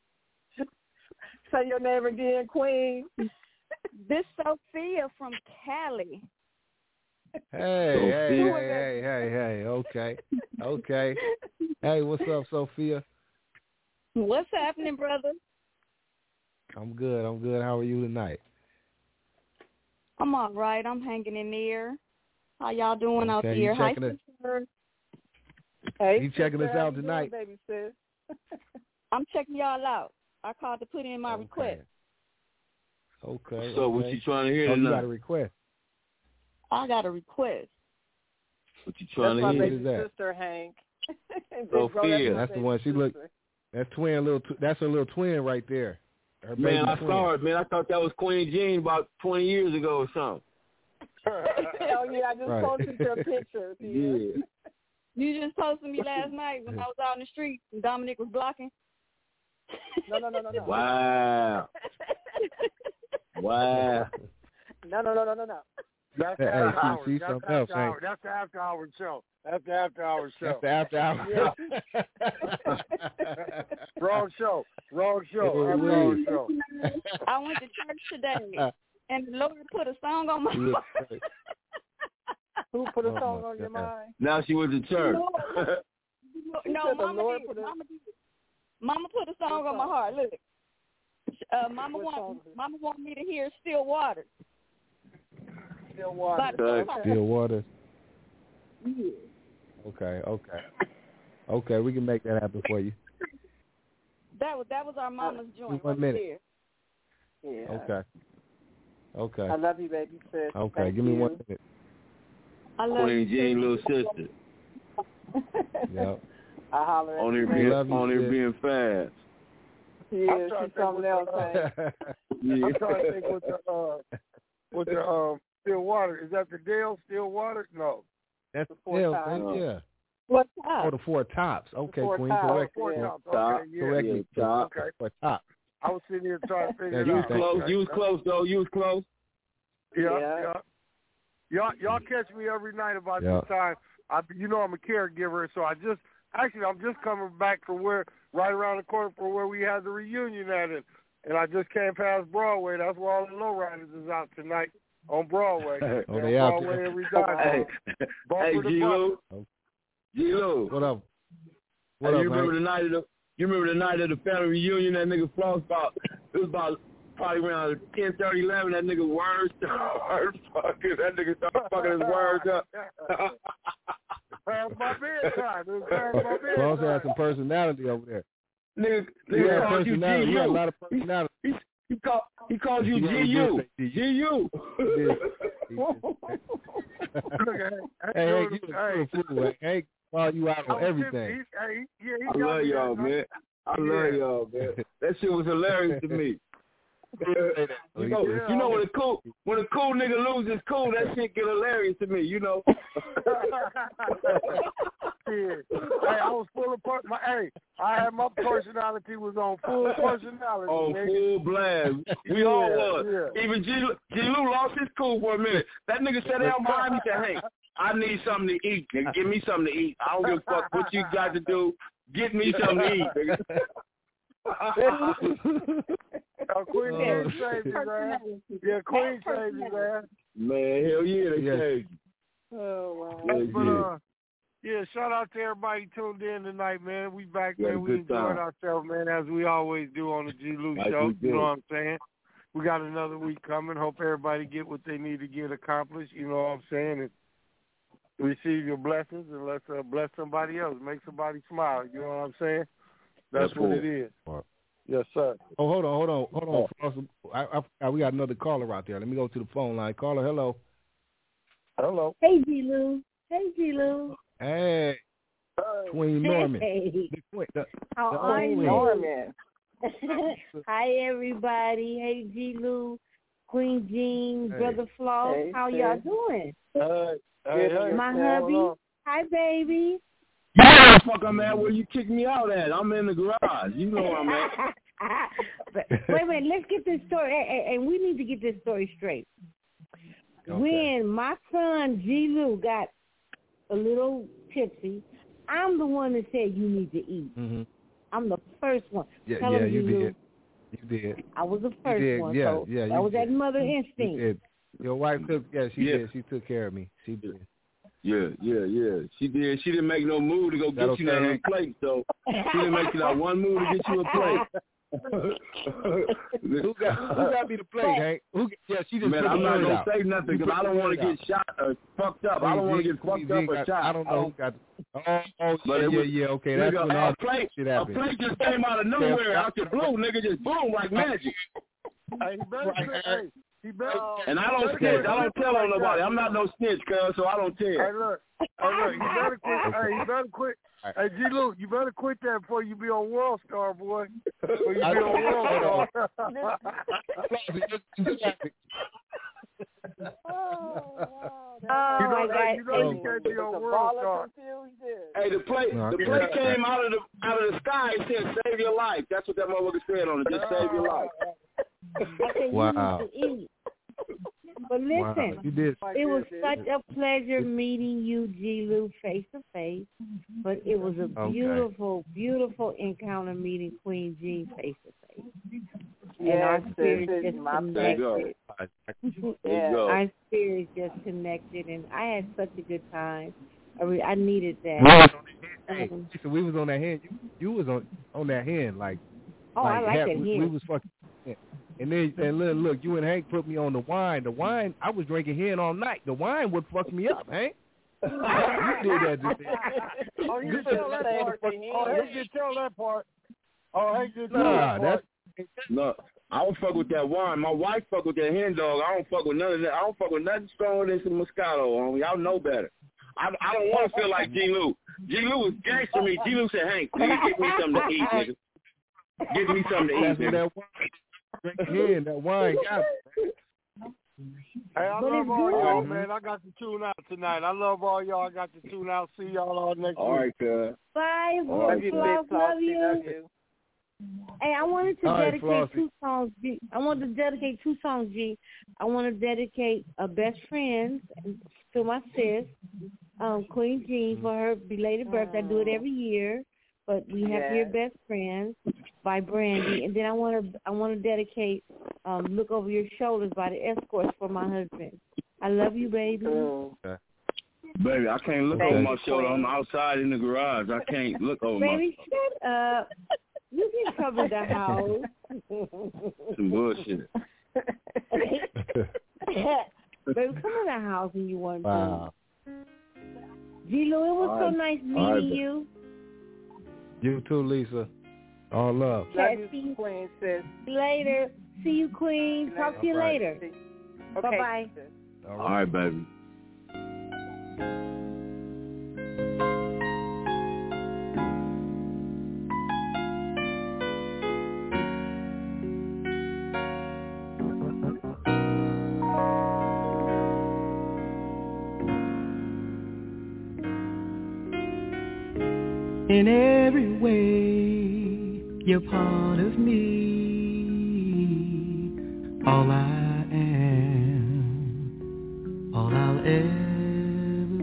Say your name again, Queen. This Sophia from Cali. Hey, hey, hey, hey, hey, hey, okay, okay. Hey, what's up, Sophia? What's happening, brother? I'm good, I'm good. How are you tonight? I'm all right. I'm hanging in there. How y'all doing okay, out here? Hi, sister. Hey, you checking sister, us out tonight? Doing, baby, sis? I'm checking y'all out. I called to put in my okay. request. Okay. So okay. what you trying to hear oh, tonight? You got a request. I got a request. What you trying that's to hear? What is that? Sister Hank. Sophia. That's the one. She look. That's twin little. That's her little twin right there. Her man, I twin. saw it. Man, I thought that was Queen Jean about twenty years ago or something. Oh yeah, I just right. posted your picture. Yeah. You just posted me last night when I was out in the street and Dominic was blocking. No, no, no, no, no. Wow. Wow. No, no, no, no, no, no. That's the hey, after hours. See, That's, something the else, after hour. That's the after hour show. That's the after hour show. That's the after hour. Wrong show. Wrong show. Oh, That's wrong show. I went to church today, and the Lord put a song on my mind. Who put a oh, song on your mind? Now she went to church. No, Mama did. A... Mama did. Mama put a song on my heart. Look, uh, Mama want Mama want me to hear "Still Water." Still water. Still water. Yeah. Okay, okay, okay. We can make that happen for you. That was that was our mama's joint. One right minute. There. Yeah. Okay. Okay. I love you, baby sis. Okay, Thank give me you. one minute. I love Queen you, Jean, little sister. Yep. I holler at on her you. being, you, on her being fast. Yeah, she's something else. Yeah. I'm trying to think what the uh, what the um still water is. That the Dale still water? No, that's the the Dale. Tops. Yeah. What top? Oh, the Four Tops. Okay, four Queen, tops. correct. Four yeah. Tops. Top. Okay, yeah. Correct. Yeah, top. Okay. Four Tops. I was sitting here trying to figure You it was out. close. Okay. You was close though. You was close. Yeah, Yeah. yeah. Y'all, y'all catch me every night about Yeah. this time. I, you know, I'm a caregiver, so I just actually I'm just coming back from where right around the corner from where we had the reunion at it, and I just came past Broadway. That's where all the lowriders is out tonight on Broadway. Oh, they out Broadway there. every time. Hey, hey, Bumper to G-Lo. bumper. G-Lo. What up? What Hey, up, you remember man? the night of the you remember the night of the family reunion? That nigga Floss about it was about probably around ten thirty, eleven. That nigga words started fucking. That nigga started fucking his words up. Past my bedtime. It was past my bedtime. Floss had some personality over there. Nigga, He nigga had called you G personality. He had a U. lot of personality. He, he, called he called you Yeah, G he U. did say G U. He did. He did. Hey, hey, you a fool, man. Hey, call you out on everything. Hey, yeah, he I got love me y'all, that. man. I love Yeah. y'all, man. That shit was hilarious to me. You know, Yeah. you know when a cool when a cool nigga loses cool, that shit get hilarious to me. You know. Yeah. Hey, I was full of per- my. Hey, I had my personality was on full personality. On nigga. full blast. We Yeah, all was. yeah. Even G G Lou lost his cool for a minute. That nigga sat down behind me and said, "Hey, I need something to eat. Nigga. Give me something to eat. I don't give a fuck what you got to do. Get me something to eat, nigga." Oh, Queen Jean saved you, man. Yeah, Queen saved you, man. Man, hell yeah, they Yes. saved Oh, wow. you. But, Yeah, uh, yeah, shout out to everybody tuned in tonight, man. We back, We had a man. We good enjoyed time. ourselves, man, as we always do on the G. Lou Like Show. we do. You know what I'm saying? We got another week coming. Hope everybody get what they need to get accomplished. You know what I'm saying? And receive your blessings and let's uh, bless somebody else. Make somebody smile. You know what I'm saying? That's That's what cool. it is. Yes, sir. Oh, hold on, hold on, hold on. Floss. I, I, I, we got another caller out there. Let me go to the phone line. Caller, hello. Hello. Hey, G. Lou. Hey, G. Lou. Hey, Queen Norman. Hey. The queen, the, How the are you? queen. Norman. Hi, everybody. Hey, G. Lou, Queen Jean, Hey. Brother Floss. Hey, how sis. y'all doing? Hey, hey, hey, My man, hubby. hold on. Hi, baby. Yeah, fuck I'm at where you kicked me out at. I'm in the garage. You know where I'm at. Wait a minute. Let's get this story, and, and we need to get this story straight. Okay. When my son G. Lou got a little tipsy, I'm the one that said you need to eat. Mm-hmm. I'm the first one. Yeah, Tell yeah, him, you G. Lou, did. You did. I was the first did. one. Yeah, so yeah. that was did. that mother instinct. You did. Your wife took. Yeah, she yeah. did. She took care of me. She did. Yeah, yeah, yeah. She did. She didn't make no move to go get okay, you that on plate, so she didn't make you that one move to get you a plate. who got who got me the plate, Hank? Who? Yeah, she just. Man, I'm not gonna out. say nothing because I don't want to get shot or fucked up. I don't want to get fucked up or got, shot. I don't know who got. Oh, oh but yeah, was, yeah, yeah. Okay, that's nigga, when all a plate, shit a happened. plate just came out of nowhere, out the blue, nigga, just boom like magic. Hey, he better, hey, he better, and I don't snitch. I don't tell on nobody. I'm not no snitch, cuz, so I don't tell. Hey, look. Hey, look. You better quit. Hey, you better quit. Hey, G. Lou, you better quit that before you be on World Star, boy. Before you be on World Star. Oh, you know, my God. you know you can't be on World Star. Hey, the plate, no, the plate yeah. came out of the out of the sky and said, "Save your life." That's what that motherfucker said on it. Just save your life. Wow. But listen, wow. you did. it was such a pleasure meeting you, G. Lou, face to face. But it was a okay. beautiful, beautiful encounter meeting Queen Jean face to face. Yeah, and our spirits just connected. Yeah, our spirits just connected, and I had such a good time. I, re- I needed that. We was on that hand. Um, hey, so we was on that hand. You, you was on on that hand, like. Oh, like, I like had, that we, hand. We was fucking. Yeah. And then and look, look, you and Hank put me on the wine. The wine, I was drinking hen all night. The wine would fuck me up, Hank. You did that. Just oh, you didn't tell that part. Oh, you didn't tell that part. Oh, Hank didn't tell nah, that part. That's, no, I don't fuck with that wine. My wife fuck with that hen dog. I don't fuck with none of that. I don't fuck with nothing stronger than some Moscato. Y'all know better. I, I don't want to feel like G. Lou. G. Lou was gangster me. G. Lou said, Hank, nigga, get me something to eat, nigga. Get me something to eat, nigga. That wine, drink hen, that wine got it. Hey, I but love all y'all, man. I got to tune out tonight. I love all y'all. I got to tune out. See y'all all next all week. Right, good. Bye, all right, you, love, love you. Love you. Hey, I wanted to all dedicate right, two songs, G. I wanted to dedicate two songs, G. I want to dedicate a Best Friends to my sis, um, Queen Jean, for her belated birthday. I do it every year, but we have yes. to hear Best Friends by Brandy, and then I want to I want to dedicate um, Look Over Your Shoulders by the Escorts for my husband. I love you, baby. Okay. Baby, I can't look okay. over my shoulder. I'm outside in the garage. I can't look over baby, my Baby, shut up. You can cover the house. Some bullshit. Baby, come in the house when you want wow. to. G. Lou, it was all so right. nice meeting right, you. You too, Lisa. All love. Love you, Queen, sis. Later. See you, Queen. Talk all to you right. later. Okay. Bye-bye. All right, all right baby. In every way, you're part of me. All I am, all I'll ever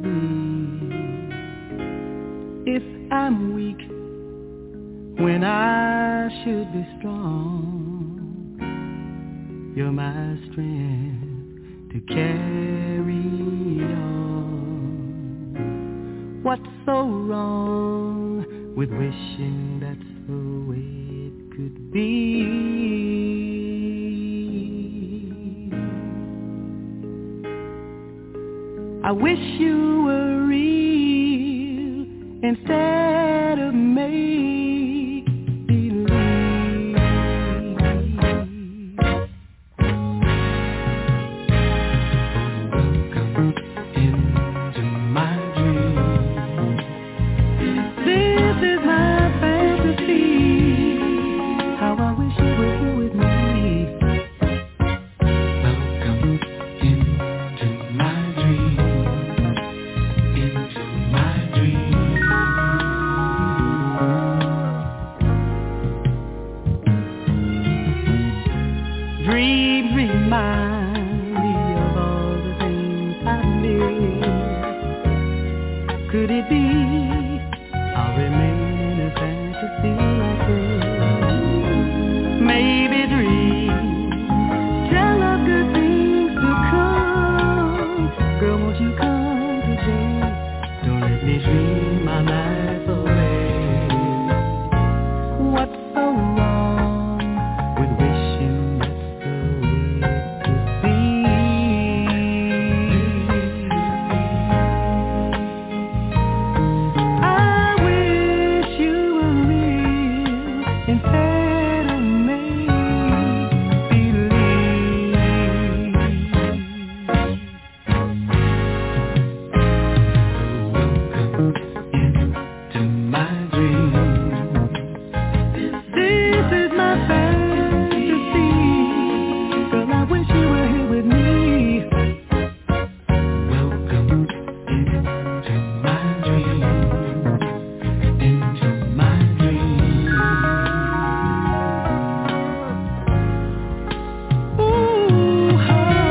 be. If I'm weak when I should be strong, you're my strength to carry on. What's so wrong with wishing that's the way it could be? I wish you were real instead of make believe. Welcome into my dream. This is my fantasy, how I wish you were here with me. Welcome into my dream, into my I'll remain in a fantasy like this. Maybe dream, tell of good things to come. Girl, won't you come today? Don't let me dream my life away. What's so wrong with wishing that's the way to be? I wish you were real instead of make believe. Into my dreams. This is my fantasy. Girl, I wish you were here with me. Welcome into my dreams. Into my dreams. Ooh, ha,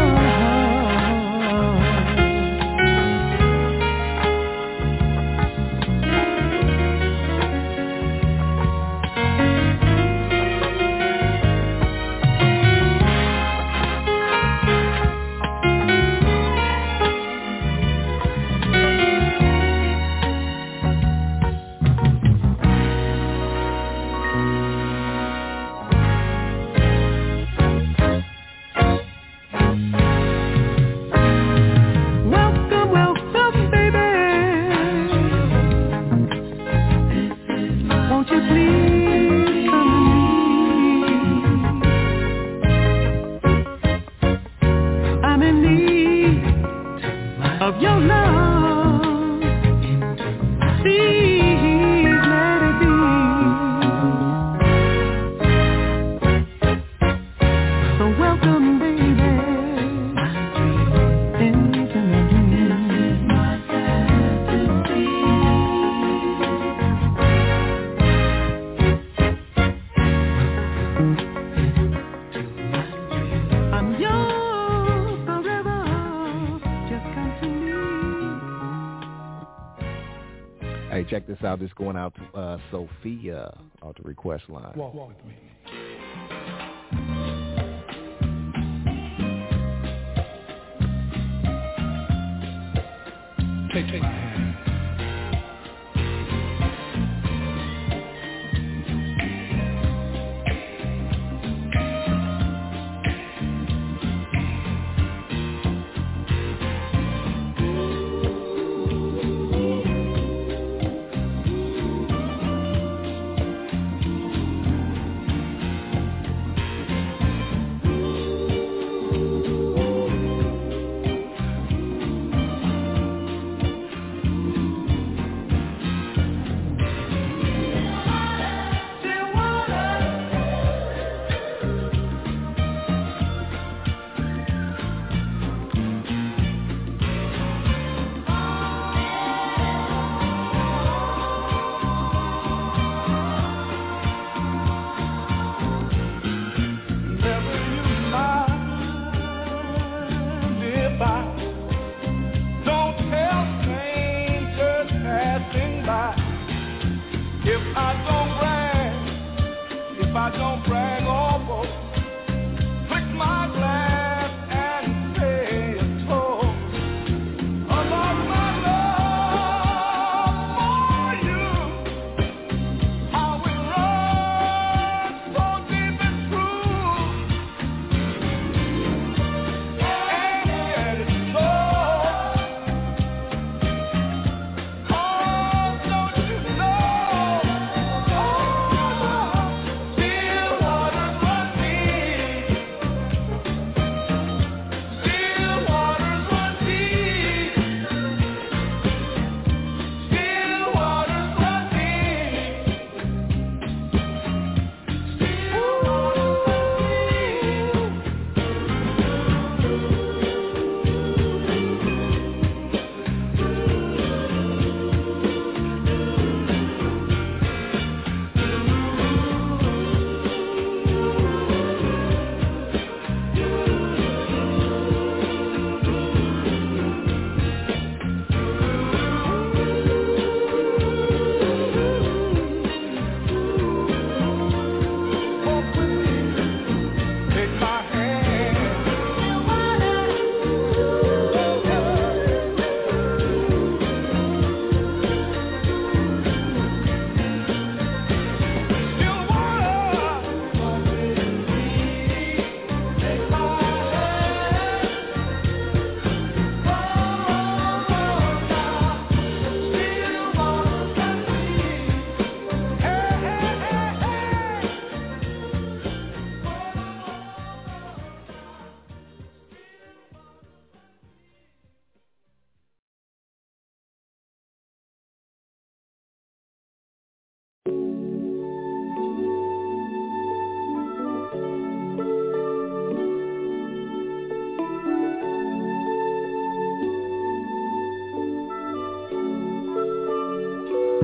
welcome, welcome, baby. Won't you please come to me? I'm in need of your love. Please let it be. So welcome, baby, into my dreams. I'm yours forever. Just come to me. Hey, check this out. This going out to uh, Sophia off the request line. Walk with me. Take my hand. Oh, don't you know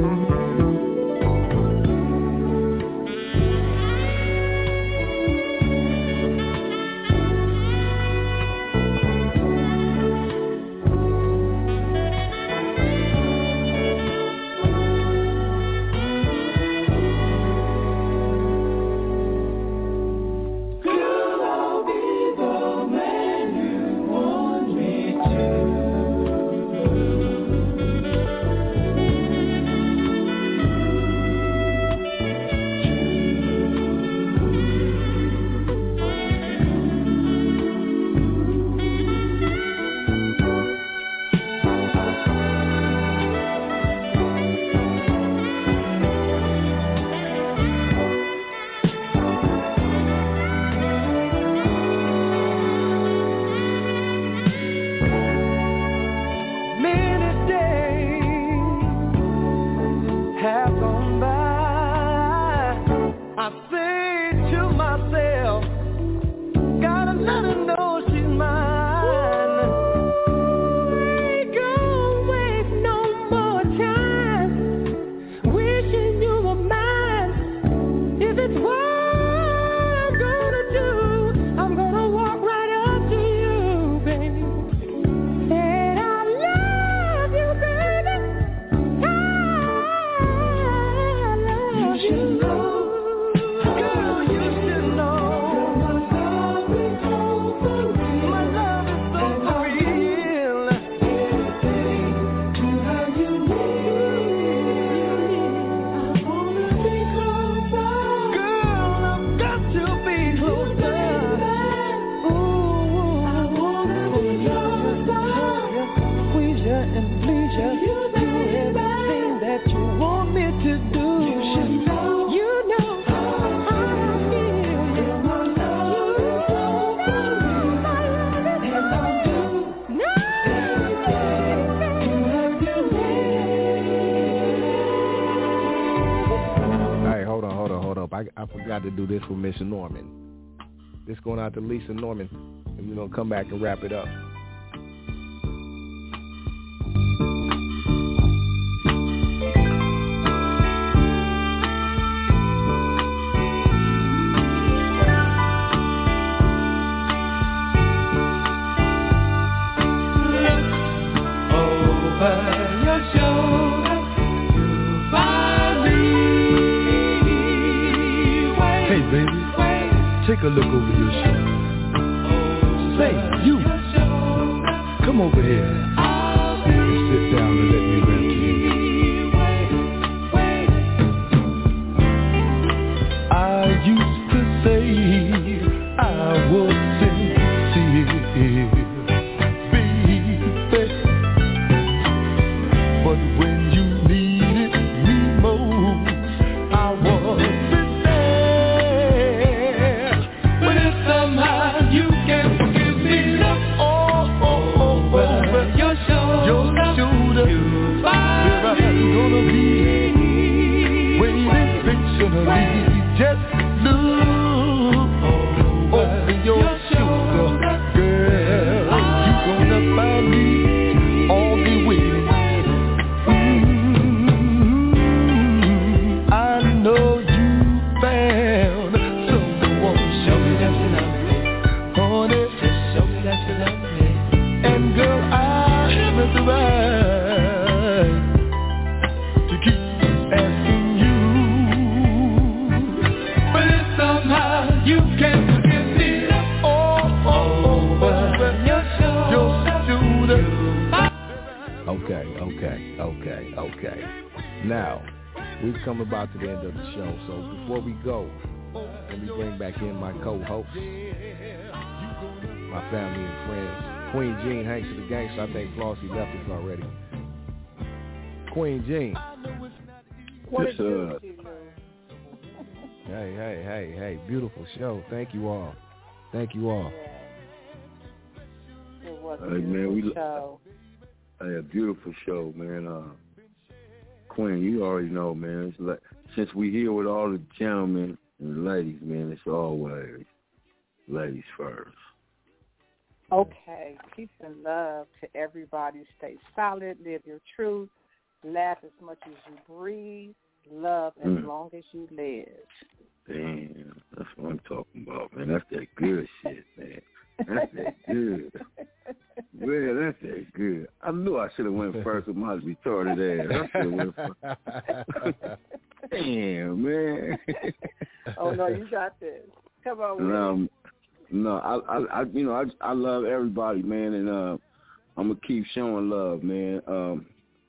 To do this for Miss Norman. This going out to Lisa Norman, and we're gonna come back and wrap it up. Take a look over your shoulder. Say, you, come over here and sit down and let me rap to you. I used to say I was sincere, baby, but when you needed me most, I was. Just look over your shoulder, girl. You gonna find me all the way. Mm-hmm. I know you found someone. Show me that you love me, honey. Just show me that you love me. And girl, I have the right to keep asking. You can forgive me. Oh, oh, oh, but you're Okay, okay, okay, okay. Now, we've come about to the end of the show, so before we go, let me bring back in my co-hosts, my family and friends. Queen Jean, Hanks of the Gangster. I think Flossie left us already. Queen Jean. Yes, sir. Hey, hey, hey, hey, beautiful show. Thank you all. Thank you all. Yeah. It was a hey, man, we show. Hey, a beautiful show, man. Uh, Queen, you already know, man. It's like, since we here with all the gentlemen and the ladies, man, it's always ladies first. Okay. Peace and love to everybody. Stay solid. Live your truth. laugh as much as you breathe, love as mm. long as you live. Damn, that's what I'm talking about, man. That's that good shit, man. That's that good. Man, that's that good. I knew I should have went first with my retarded ass. I should have went first. Damn, man. Oh, no, you got this. Come on, man. Um, no, I, I, I, you know, I, I love everybody, man, and uh, I'm gonna keep showing love, man. Um,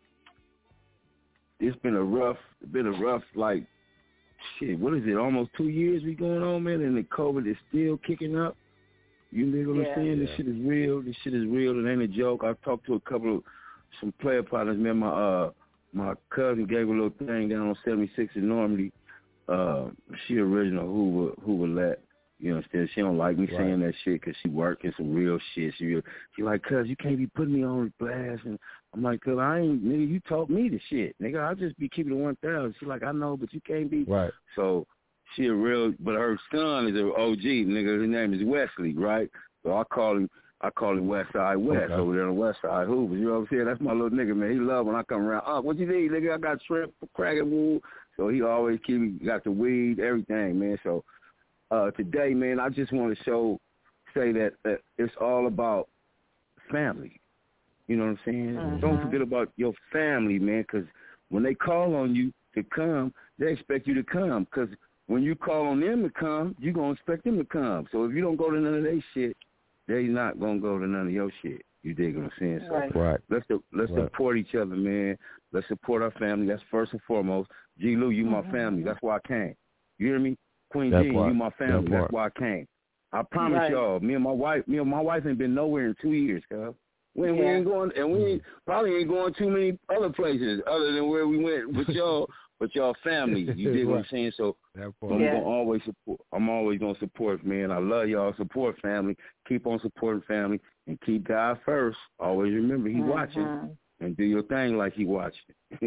it's been a rough, been a rough, like, shit. What is it? Almost two years we going on, man, and the COVID is still kicking up. You know what I'm saying? Yeah. This shit is real. This shit is real. It ain't a joke. I've talked to a couple of some player partners, man. My uh, my cousin gave a little thing down on seventy-six in Normandy. Uh, she original Hoover Hoover You understand? She don't like me right. saying that shit because she working some real shit. She real, she like, cuz you can't be putting me on blast. And I'm like, cuz I ain't, nigga, you taught me the shit. Nigga, I'll just be keeping it one thousand. She like, I know, but you can't be. Right. So she a real, but her son is an O G, nigga. His name is Wesley, right? So I call him, I call him West Side West okay. over there on the West Side Hoover. You know what I'm saying? That's my little nigga, man. He love when I come around. Oh, what you need, nigga? I got shrimp, cracker wool. So he always keep me, got the weed, everything, man. So uh, today, man, I just want to show, say that, that it's all about family. You know what I'm saying? Uh-huh. Don't forget about your family, man, because when they call on you to come, they expect you to come. Because when you call on them to come, you're going to expect them to come. So if you don't go to none of their shit, they not going to go to none of your shit. You dig what I'm saying? So right. right. let's let's right. support each other, man. Let's support our family. That's first and foremost. G. Lou, you my family. That's why I came. You hear me? Queen that G, part. you my family. That That's why I came. I promise right. y'all, me and my wife, me and my wife ain't been nowhere in two years, cuz. We, yeah. we ain't going, and we ain't, probably ain't going too many other places other than where we went with y'all, with y'all family. You dig what I'm saying? So I'm yeah. gonna always support. I'm always gonna support, man. I love y'all. Support family. Keep on supporting family, and keep God first. Always remember He mm-hmm. watching, and do your thing like He watching.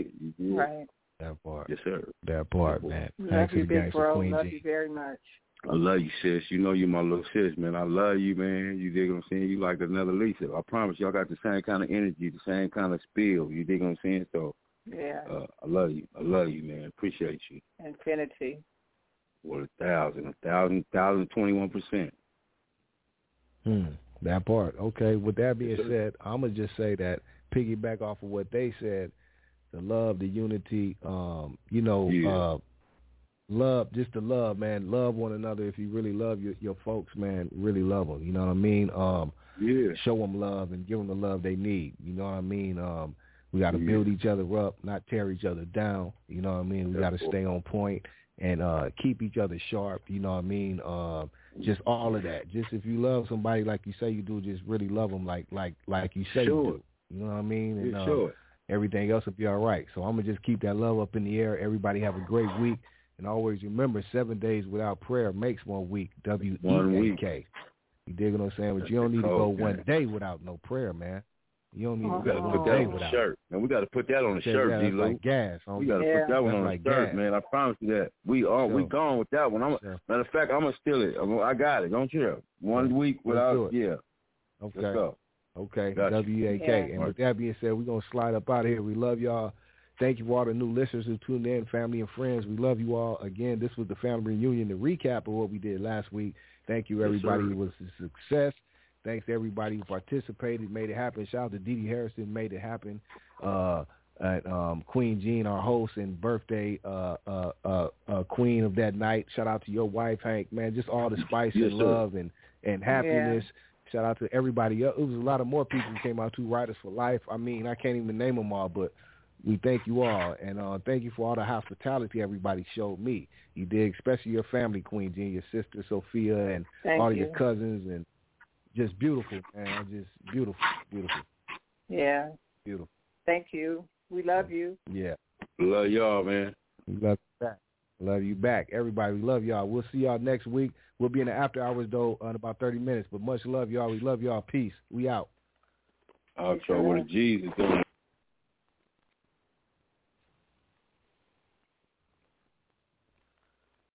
Right. That part. Yes, sir. That part, man. Love Thanks you, to the big bro. Queen Love G. you very much. I love you, sis. You know you my little sis, man. I love you, man. You dig what I'm saying? You like another Lisa. I promise y'all got the same kind of energy, the same kind of spill. You dig what I'm saying? So, yeah. Uh, I love you. I love you, man. Appreciate you. Infinity. What a thousand, a thousand, thousand, twenty-one percent. Hmm. That part. Okay. With that being said, I'm gonna just say that piggyback off of what they said, the love, the unity, um, you know, yeah. uh, love, just the love, man. Love one another. If you really love your your folks, man, really love them. You know what I mean? Um, yeah. Show them love and give them the love they need. You know what I mean? Um, we got to yeah. build each other up, not tear each other down. You know what I mean? We got to stay on point and uh, keep each other sharp. You know what I mean? Uh, just all of that. Just if you love somebody like you say you do, just really love them like like like you say sure. you do. You know what I mean? And yeah, uh, sure. everything else will be all right. So I'm gonna just keep that love up in the air. Everybody have a great week. And always remember, seven days without prayer makes one week. W E A K. You dig what I'm saying? But you don't need to go one day without no prayer, man. You don't need to go one day without. Shirt. Man, we got to put that on the shirt, D. Like gas. We got to yeah. put that one that's on like the shirt, gas. man. I promise you that. We are. Sure. We gone with that one. I'm, sure. Matter of fact, I'm gonna steal it. I'm, I got it. Don't you? One yeah. week without. Yeah. Okay. Let's go. Okay. Gotcha. W A K. Yeah. And with that being said, we're gonna slide up out of here. We love y'all. Thank you for all the new listeners who tuned in, family and friends. We love you all. Again, this was the family reunion, the recap of what we did last week. Thank you, everybody. Yes, it was a success. Thanks to everybody who participated, made it happen. Shout out to Dee Dee Harrison, made it happen. Uh, and, um, Queen Jean, our host and birthday uh, uh, uh, uh, queen of that night. Shout out to your wife, Hank. Man, just all the spice yes, and sir. love and, and happiness. Yeah. Shout out to everybody else. It was a lot of more people who came out, too, Writers for Life. I mean, I can't even name them all, but we thank you all, and uh, thank you for all the hospitality everybody showed me. You did, especially your family, Queen Jean, your sister, Sophia, and thank all you. of your cousins, and just beautiful, man, just beautiful, beautiful. Yeah. Beautiful. Thank you. We love you. Yeah. Love y'all, man. We love you back. Love you back. Everybody, we love y'all. We'll see y'all next week. We'll be in the after hours, though, in about thirty minutes, but much love, y'all. We love y'all. Peace. We out. Outro with a Jesus.